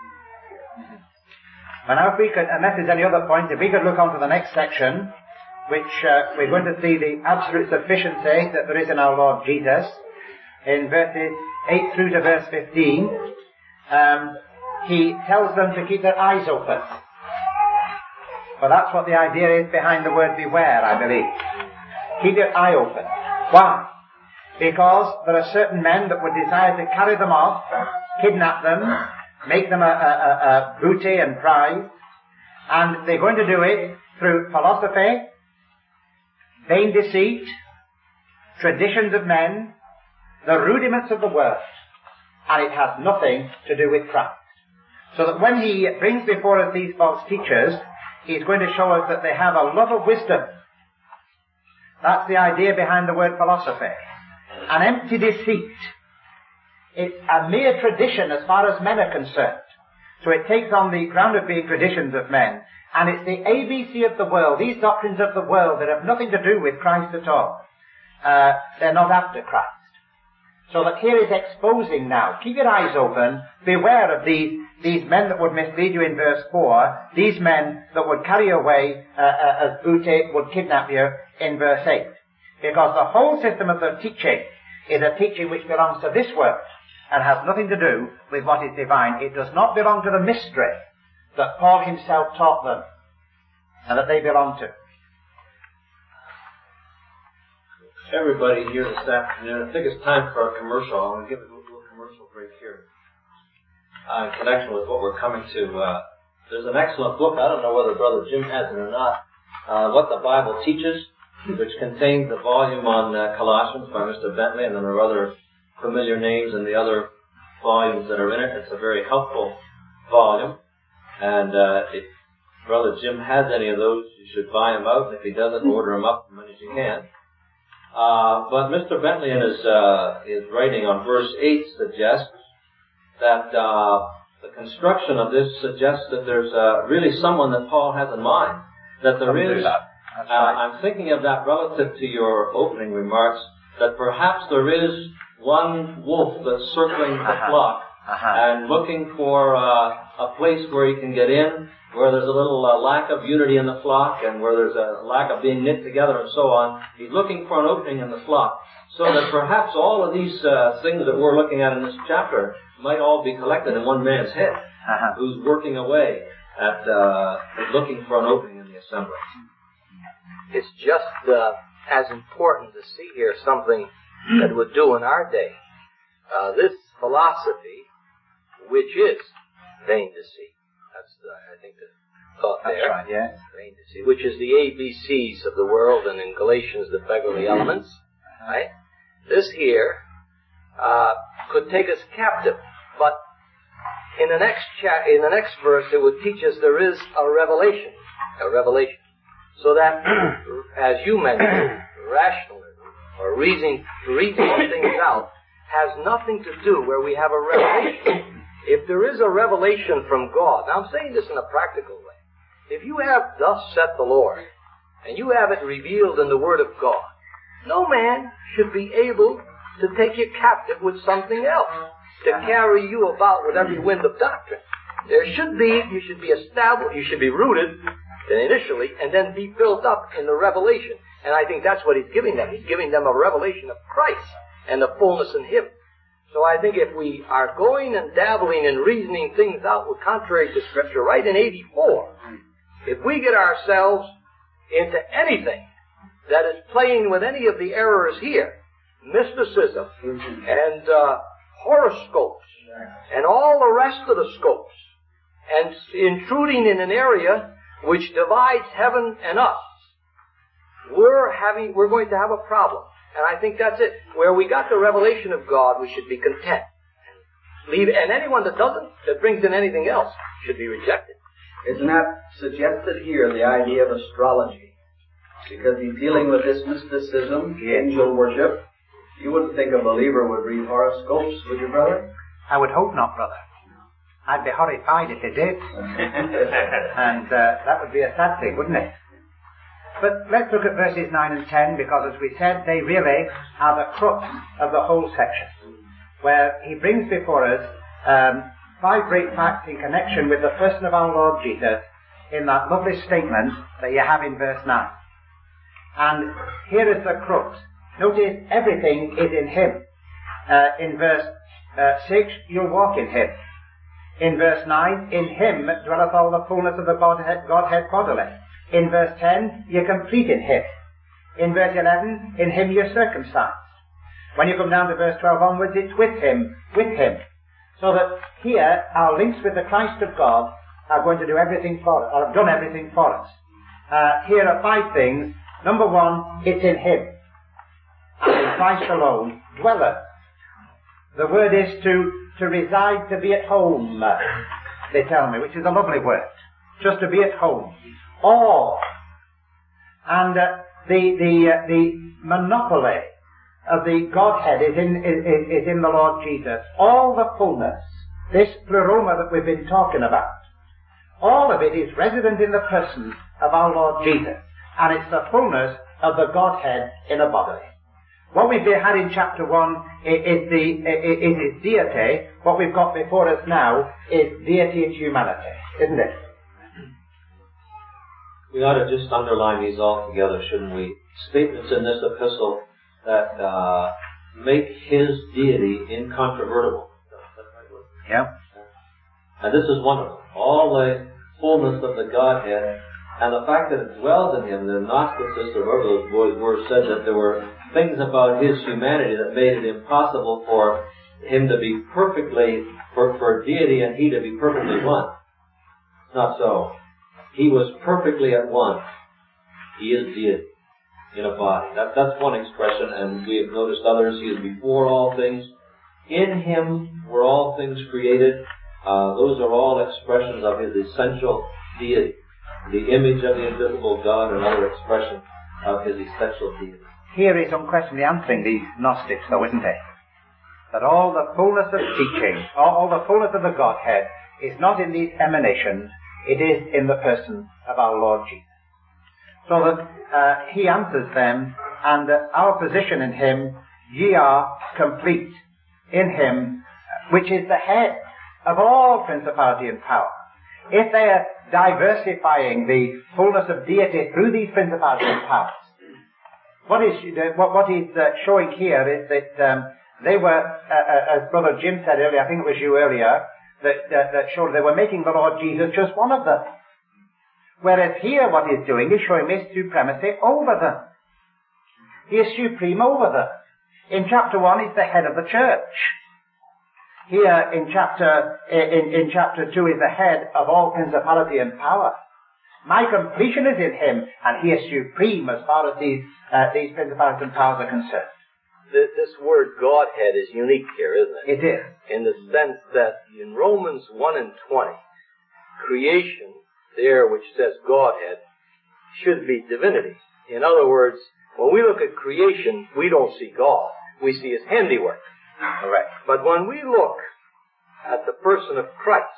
And now if we could, unless there's any other point, if we could look on to the next section, which we're going to see the absolute sufficiency that there is in our Lord Jesus. In verses 8 through to verse 15, he tells them to keep their eyes open. But that's what the idea is behind the word beware, I believe. Keep your eye open. Why? Because there are certain men that would desire to carry them off, kidnap them, make them a booty and prize, and they're going to do it through philosophy, vain deceit, traditions of men, the rudiments of the world, and it has nothing to do with Christ. So that when he brings before us these false teachers, he's going to show us that they have a love of wisdom. That's the idea behind the word philosophy. An empty deceit. It's a mere tradition as far as men are concerned. So it takes on the ground of being traditions of men. And it's the ABC of the world, these doctrines of the world that have nothing to do with Christ at all. They're not after Christ. So that here is exposing now. Keep your eyes open. Beware of these men that would mislead you in verse 4. These men that would carry you away as booty, would kidnap you in verse 8. Because the whole system of the teaching is a teaching which belongs to this world and has nothing to do with what is divine. It does not belong to the mystery that Paul himself taught them and that they belong to. Everybody here this afternoon, I think it's time for a commercial. I'm going to give a little commercial break here in connection with what we're coming to. There's an excellent book, I don't know whether Brother Jim has it or not, What the Bible Teaches, which contains the volume on Colossians by Mr. Bentley, and then there are other familiar names in the other volumes that are in it. It's a very helpful volume, and if Brother Jim has any of those, you should buy them out. If he doesn't, order them up as many as you can. But Mr. Bentley in his writing on verse 8 suggests that the construction of this suggests that there's really someone that Paul has in mind. That there is, I'm thinking of that relative to your opening remarks, that perhaps there is one wolf that's circling the flock and looking for a place where he can get in, where there's a little lack of unity in the flock and where there's a lack of being knit together and so on. He's looking for an opening in the flock. So that perhaps all of these things that we're looking at in this chapter might all be collected in one man's head, who's working away at looking for an opening in the assembly. It's just as important to see here something that would do in our day. This philosophy, which is vain deceit. That's I think the thought there. That's right, yeah. Vain deceit, which is the ABCs of the world, and in Galatians the beggarly elements. Right? This here could take us captive, but in the next verse it would teach us there is a revelation. So that, as you mentioned, rationalism or reasoning things out has nothing to do where we have a revelation. If there is a revelation from God, now I'm saying this in a practical way. If you have thus said the Lord, and you have it revealed in the Word of God, no man should be able to take you captive with something else, to carry you about with every wind of doctrine. You should be established, you should be rooted initially, and then be built up in the revelation. And I think that's what he's giving them. He's giving them a revelation of Christ and the fullness in Him. So I think if we are going and dabbling and reasoning things out with contrary to Scripture, right in 84, if we get ourselves into anything that is playing with any of the errors here, mysticism and horoscopes and all the rest of the scopes, and intruding in an area which divides heaven and us, we're going to have a problem. And I think that's it. Where we got the revelation of God, we should be content. And anyone that doesn't, that brings in anything else, should be rejected. Isn't that suggested here, the idea of astrology? Because he's dealing with this mysticism, angel worship. You wouldn't think a believer would read horoscopes, would you, brother? I would hope not, brother. I'd be horrified if they did. And that would be a sad thing, wouldn't it? But let's look at verses 9 and 10, because as we said, they really are the crux of the whole section, where he brings before us 5 great facts in connection with the person of our Lord Jesus in that lovely statement that you have in verse 9. And here is the crux. Notice everything is in Him. In verse 6, you'll walk in Him. In verse 9, in Him dwelleth all the fullness of the Godhead bodily. In verse 10, you're complete in Him. In verse 11, in Him you're circumcised. When you come down to verse 12 onwards, it's with Him. So that here, our links with the Christ of God are going to do everything for us, or have done everything for us. Here are 5 things. Number 1, it's in Him. And in Christ alone dwelleth. The word is to reside, to be at home, they tell me, which is a lovely word. Just to be at home. All. And the monopoly of the Godhead is in the Lord Jesus. All the fullness, this pleroma that we've been talking about, all of it is resident in the person of our Lord Jesus. And it's the fullness of the Godhead in a body. What we've had in chapter 1 is his deity. What we've got before us now is deity and humanity, isn't it? We ought to just underline these all together, shouldn't we? Statements in this epistle that make His deity incontrovertible. Yeah. And this is one of them. All the fullness of the Godhead, and the fact that it dwells in Him. The Gnostics, or whoever those boys were, said that there were things about His humanity that made it impossible for Him to be perfectly, for deity and He to be perfectly one. It's not so. He was perfectly at one. He is deity in a body. That's one expression, and we have noticed others. He is before all things. In Him were all things created. Those are all expressions of His essential deity. The image of the invisible God, another expression of His essential deity. Here is unquestionably answering these Gnostics, though, isn't it? That all the fullness of teaching, all the fullness of the Godhead, is not in these emanations, it is in the person of our Lord Jesus. So that He answers them, and our position in Him, ye are complete in Him, which is the head of all principality and power. If they are diversifying the fullness of deity through these principalities and powers, what is showing here is that they were, as Brother Jim said earlier, I think it was you earlier, that showed they were making the Lord Jesus just one of them. Whereas here what He's doing is showing His supremacy over them. He is supreme over them. In chapter 1 He's the head of the church. Here in chapter 2 is the head of all principality and power. My completion is in Him, and He is supreme as far as these principalities and powers are concerned. This word Godhead is unique here, isn't it? It is. In the sense that in Romans 1 and 20, creation there which says Godhead should be divinity. In other words, when we look at creation, we don't see God. We see His handiwork. Correct. But when we look at the person of Christ,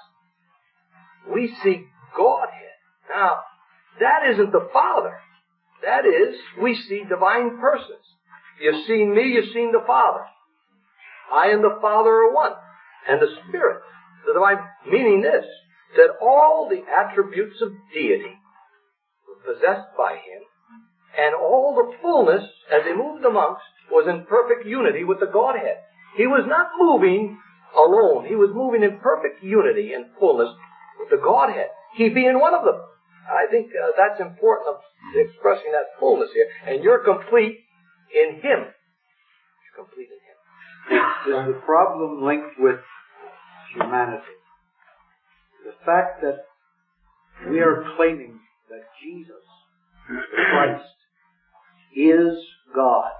we see Godhead. Now, that isn't the Father. That is, we see divine persons. You've seen me, you've seen the Father. I and the Father are one. And the Spirit, the divine, meaning this, that all the attributes of deity were possessed by Him, and all the fullness, as He moved amongst, was in perfect unity with the Godhead. He was not moving alone. He was moving in perfect unity and fullness with the Godhead. He being one of them. I think that's important of expressing that fullness here. And you're complete in Him. You're complete in Him. There's a problem linked with humanity. The fact that we are claiming that Jesus Christ is God.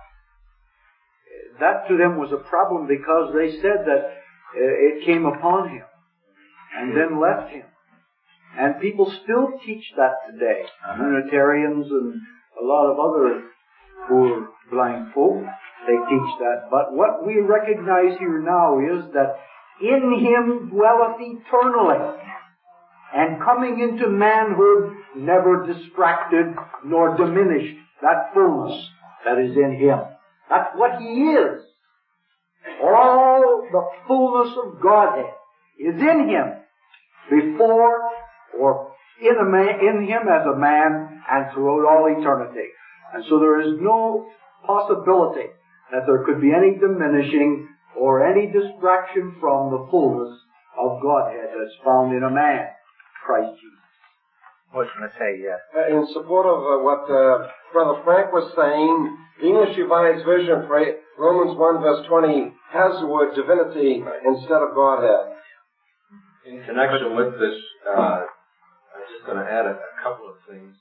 That to them was a problem because they said that it came upon Him and then left Him. And people still teach that today. Unitarians and a lot of other poor blind folk, they teach that. But what we recognize here now is that in Him dwelleth eternally, and coming into manhood, never distracted nor diminished that fullness that is in Him. That's what He is. All the fullness of Godhead is in Him, before or in Him as a man and throughout all eternity. And so there is no possibility that there could be any diminishing or any distraction from the fullness of Godhead that's found in a man, Christ Jesus. I was going to say, In support of what Brother Frank was saying, the English Revised Version for Romans 1 verse 20 has the word divinity instead of Godhead. In connection with this, I'm just going to add a couple of things.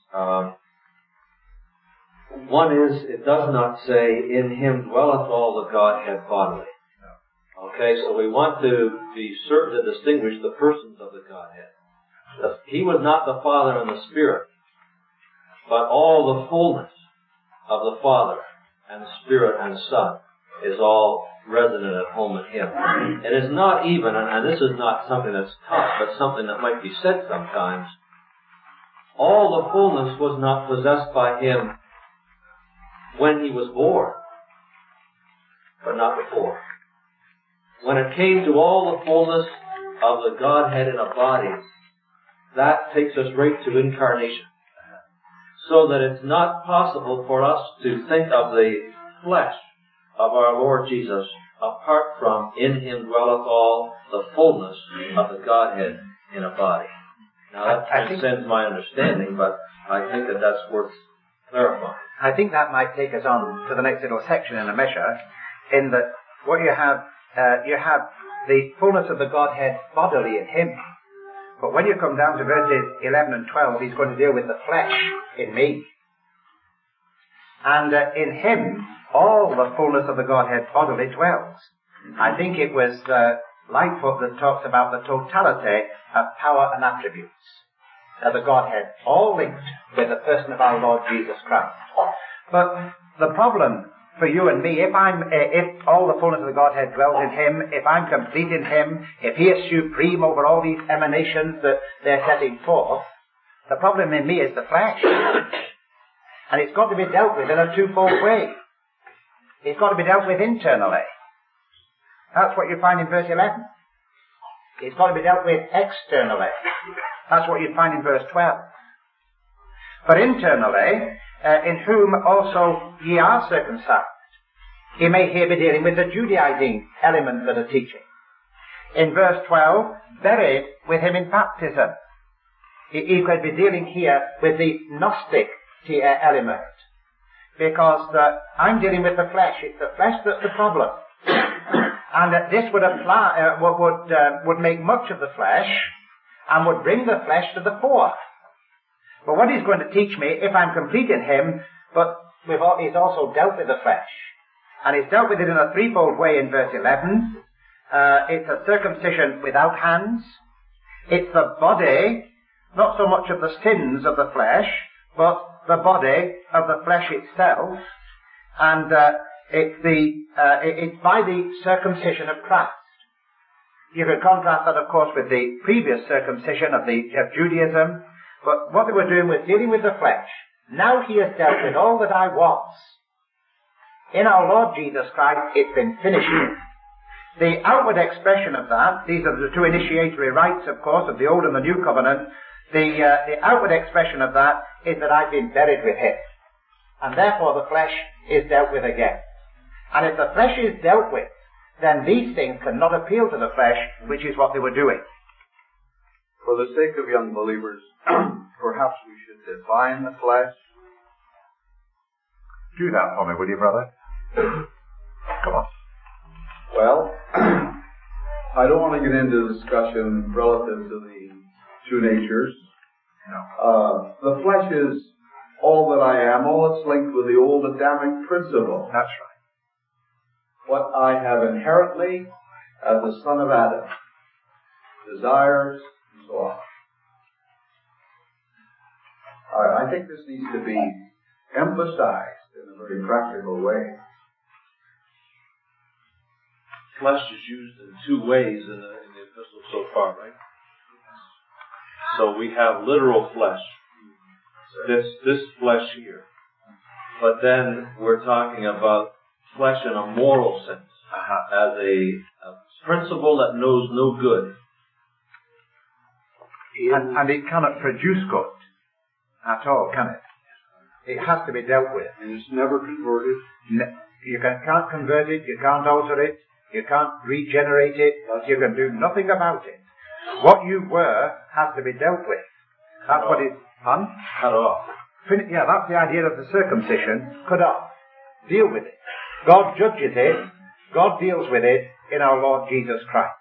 One is, it does not say, in him dwelleth all the Godhead bodily. Okay, so we want to be certain to distinguish the persons of the Godhead. He was not the Father and the Spirit, but all the fullness of the Father and the Spirit and the Son is all resident at home in him. It is not even, and this is not something that's taught, but something that might be said sometimes, all the fullness was not possessed by him when he was born, but not before. When it came to all the fullness of the Godhead in a body, that takes us right to incarnation. So that it's not possible for us to think of the flesh of our Lord Jesus apart from in him dwelleth all the fullness of the Godhead in a body. Now that transcends my understanding, but I think that that's worth clarifying. I think that might take us on to the next little section in a measure, in that what you have the fullness of the Godhead bodily in him. But when you come down to verses 11 and 12, he's going to deal with the flesh in me. And in him, all the fullness of the Godhead bodily dwells. I think it was Lightfoot that talks about the totality of power and attributes of the Godhead, all linked with the person of our Lord Jesus Christ. But the problem for you and me, if all the fullness of the Godhead dwells in him, if I'm complete in him, if he is supreme over all these emanations that they're setting forth, the problem in me is the flesh. And it's got to be dealt with in a twofold way. It's got to be dealt with internally. That's what you find in verse 11. It's got to be dealt with externally. That's what you find in verse 12. But internally, in whom also ye are circumcised. He may here be dealing with the Judaizing element of the teaching. In verse 12, buried with him in baptism. He could be dealing here with the Gnostic element. Because I'm dealing with the flesh. It's the flesh that's the problem. And this would apply, would make much of the flesh and would bring the flesh to the fore. But what he's going to teach me, if I'm complete in him, but he's also dealt with the flesh. And he's dealt with it in a threefold way in verse 11. It's a circumcision without hands. It's the body, not so much of the sins of the flesh, but the body of the flesh itself. And it's by the circumcision of Christ. You could contrast that, of course, with the previous circumcision of Judaism. But what they were doing was dealing with the flesh. Now he has dealt with all that I was. In our Lord Jesus Christ, it's been finished. The outward expression of that, these are the two initiatory rites, of course, of the Old and the New Covenant. The outward expression of that is that I've been buried with him. And therefore the flesh is dealt with again. And if the flesh is dealt with, then these things cannot appeal to the flesh, which is what they were doing. For the sake of young believers, perhaps we should define the flesh. Do that for me, will you, brother? Come on. Well, I don't want to get into discussion relative to the two natures. No. The flesh is all that I am, all that's linked with the old Adamic principle. That's right. What I have inherently as the son of Adam. Desires, and so on. I think this needs to be emphasized in a very practical way. Flesh is used in two ways in the epistle so far, right? So we have literal flesh. This flesh here. But then we're talking about flesh in a moral sense. As a principle that knows no good. And it cannot produce good at all, can it? It has to be dealt with. And it's never converted. You can't convert it, you can't alter it, you can't regenerate it, you can do nothing about it. What you were has to be dealt with. That's what it Pardon? Cut off. Yeah, that's the idea of the circumcision. Cut off. Deal with it. God judges it. God deals with it in our Lord Jesus Christ.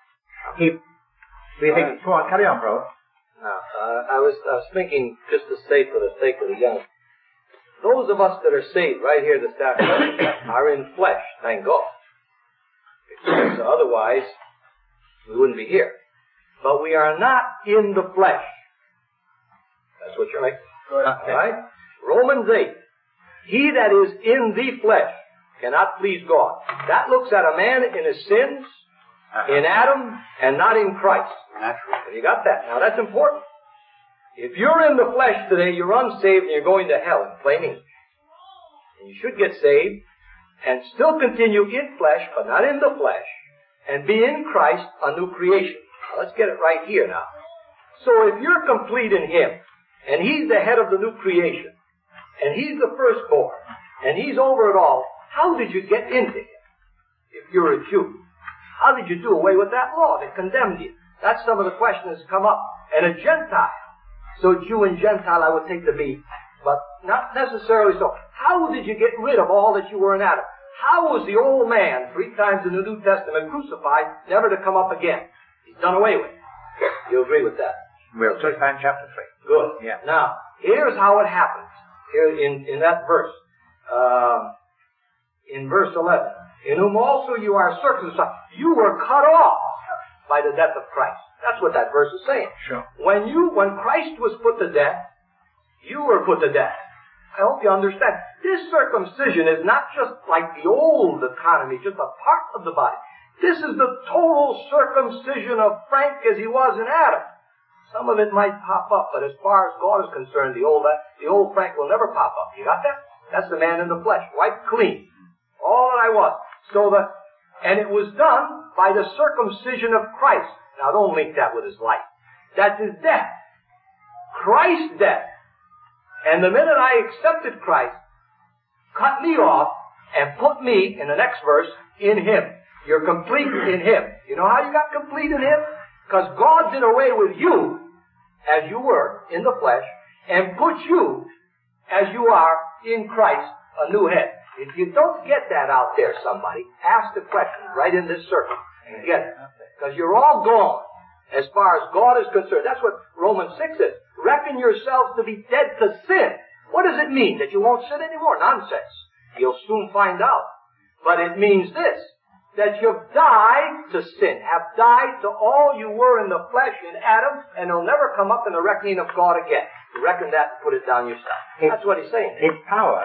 Go on, carry on, bro. I was thinking, just to say for the sake of the young, those of us that are saved right here this afternoon are in flesh, thank God. Because otherwise, we wouldn't be here. But we are not in the flesh. That's what you're making. Right? Romans 8. He that is in the flesh cannot please God. That looks at a man in his sins, in Adam, and not in Christ. Naturally. You got that. Now that's important. If you're in the flesh today, you're unsaved and you're going to hell in plain English. And you should get saved and still continue in flesh, but not in the flesh, and be in Christ a new creation. Now, let's get it right here now. So if you're complete in Him, and He's the head of the new creation, and He's the firstborn, and He's over it all, how did you get into Him? If you're a Jew, how did you do away with that law that condemned you? That's some of the questions that come up. And a Gentile, so Jew and Gentile I would take to be, but not necessarily so. How did you get rid of all that you were in Adam? How was the old man, 3 times in the New Testament, crucified, never to come up again? He's done away with. You agree with that? We'll touch that in chapter 3. Good. Yeah. Now, here's how it happens. Here in that verse. In verse 11. In whom also you are circumcised. You were cut off by the death of Christ. That's what that verse is saying. Sure. When Christ was put to death, you were put to death. I hope you understand. This circumcision is not just like the old economy, just a part of the body. This is the total circumcision of Frank as he was in Adam. Some of it might pop up, but as far as God is concerned, the old Frank will never pop up. You got that? That's the man in the flesh, wiped clean. All that I was. And it was done by the circumcision of Christ. Now don't link that with his life. That's his death. Christ's death. And the minute I accepted Christ, cut me off and put me, in the next verse, in Him. You're complete in Him. You know how you got complete in Him? Because God did away with you, as you were, in the flesh, and put you, as you are, in Christ, a new head. If you don't get that out there, somebody, ask the question right in this circle and get it. Because you're all gone as far as God is concerned. That's what Romans 6 says. Reckon yourselves to be dead to sin. What does it mean? That you won't sin anymore? Nonsense. You'll soon find out. But it means this, that you've died to sin, have died to all you were in the flesh in Adam, and it'll never come up in the reckoning of God again. You reckon that and put it down yourself. That's what he's saying. Its power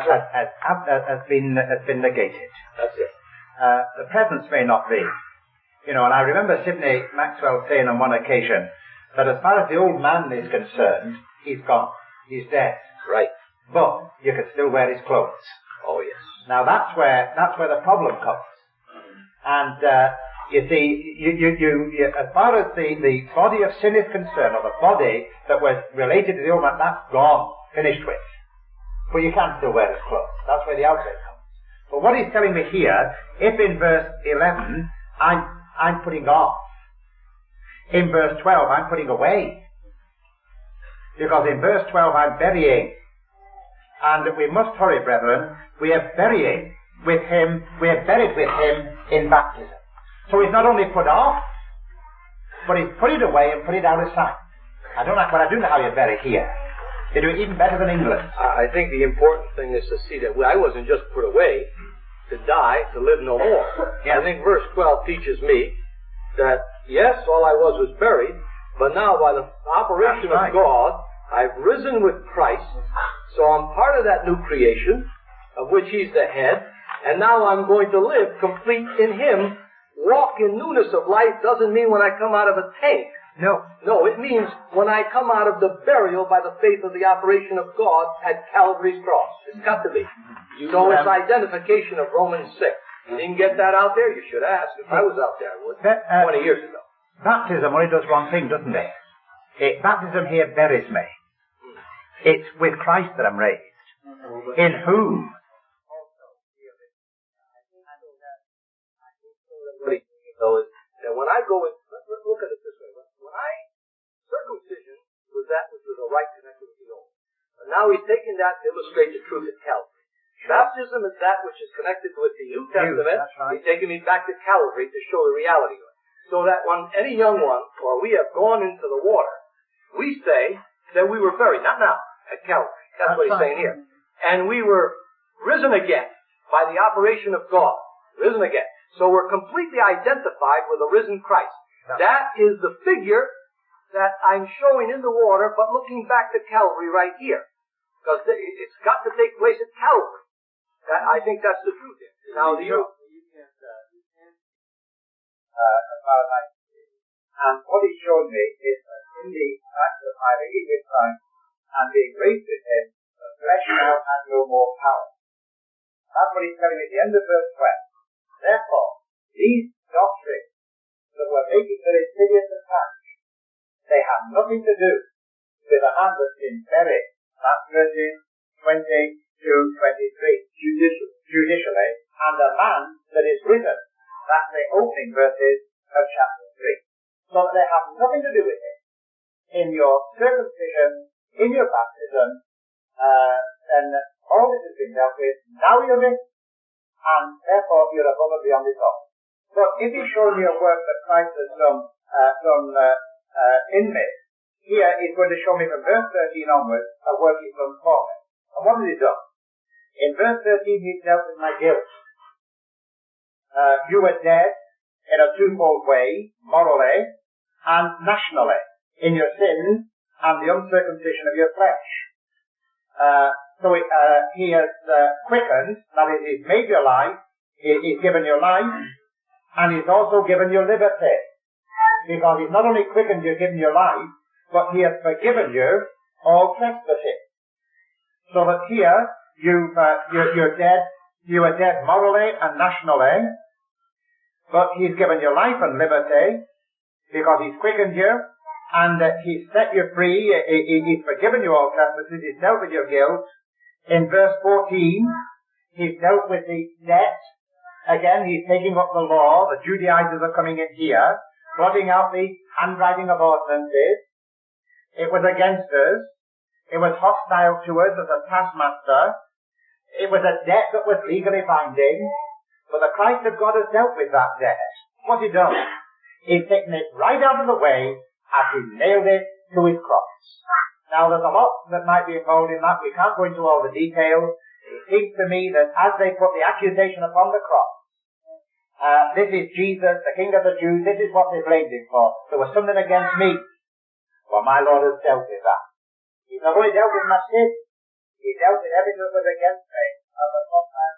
has been negated. That's it. The presence may not be. You know, and I remember Sidney Maxwell saying on one occasion that as far as the old man is concerned, he's gone. He's dead. Right. But you can still wear his clothes. Oh, yes. Now that's where the problem comes. And you see, as far as the body of sin is concerned, or the body that was related to the old man, that's gone, finished with. But you can still wear his clothes. That's where the outlet comes. But what he's telling me here, if in verse 11 I'm putting off, in verse 12 I'm putting away, because in verse 12 I'm burying, and we must hurry, brethren. We are burying with Him, we are buried with Him in baptism. So He's not only put off, but He's put it away and put it out of sight. I do know how you bury here. They do it even better than England. I think the important thing is to see that I wasn't just put away to die, to live no more. Yes. I think verse 12 teaches me that, yes, all I was buried, but now by the operation of God, I've risen with Christ, so I'm part of that new creation, of which He's the head, and now I'm going to live complete in Him. Walk in newness of life doesn't mean when I come out of a tank. No, it means when I come out of the burial by the faith of the operation of God at Calvary's cross. It's got to be. You know its identification of Romans 6. You didn't get that out there? You should ask. If I was out there, I would. 20 years ago. Baptism only does one thing, doesn't it? Baptism here buries me. It's with Christ that I'm raised. In whom? That when I go in, let's look at it this way. When circumcision was that which was a right connection with the illustrate the truth at Calvary. Baptism is that which is connected with the New Testament. That's right. He's taken me back to Calvary to show the reality of it. So that when any young one, or we have gone into the water, we say that we were buried, not now, at Calvary. That's what he's saying here. And we were risen again by the operation of God. Risen again. So we're completely identified with the risen Christ. That is the figure that I'm showing in the water, but looking back to Calvary right here. Because it's got to take place at Calvary. I think that's the truth here. Now, and what he showed me is that in the act of hiding with Christ and being raised with him, the flesh now has no more power. That's what he's telling me at the end of verse 12. Therefore, these doctrines that were making the insidious attack, they have nothing to do with a man that's been buried. That's verses 20 to 23, judicially, and a man that is risen. That's the opening verses of chapter 3. So that they have nothing to do with it. In your circumcision, in your baptism, then all this has been dealt with. Now you're risen, and therefore you're above and beyond it all. But if he's showing me a work that Christ has done in me, here he's going to show me from verse 13 onwards a work he's done for me. And what has he done? In verse 13 he's dealt with my guilt. You were dead in a twofold way, morally and nationally, in your sins and the uncircumcision of your flesh. So he has quickened, that is, he's made your life, he's given you life, and he's also given you liberty. Because he's not only quickened you, given you life, but he has forgiven you all trespasses. So that here, you're dead, you are dead morally and nationally, but he's given you life and liberty, because he's quickened you, and he's set you free, he's forgiven you all trespasses, he's dealt with your guilt. In verse 14, he's dealt with the debt. Again, he's taking up the law, the Judaizers are coming in here, blotting out the handwriting of ordinances. It was against us. It was hostile to us as a taskmaster. It was a debt that was legally binding. But the Christ of God has dealt with that debt. What's he done? He's taken it right out of the way and he nailed it to his cross. Now there's a lot that might be involved in that. We can't go into all the details. It seems to me that as they put the accusation upon the cross, this is Jesus, the King of the Jews, this is what they blamed him for. There was something against me. Well, my Lord has dealt with that. He's not only dealt with my sin, he dealt with everything that was against me. As the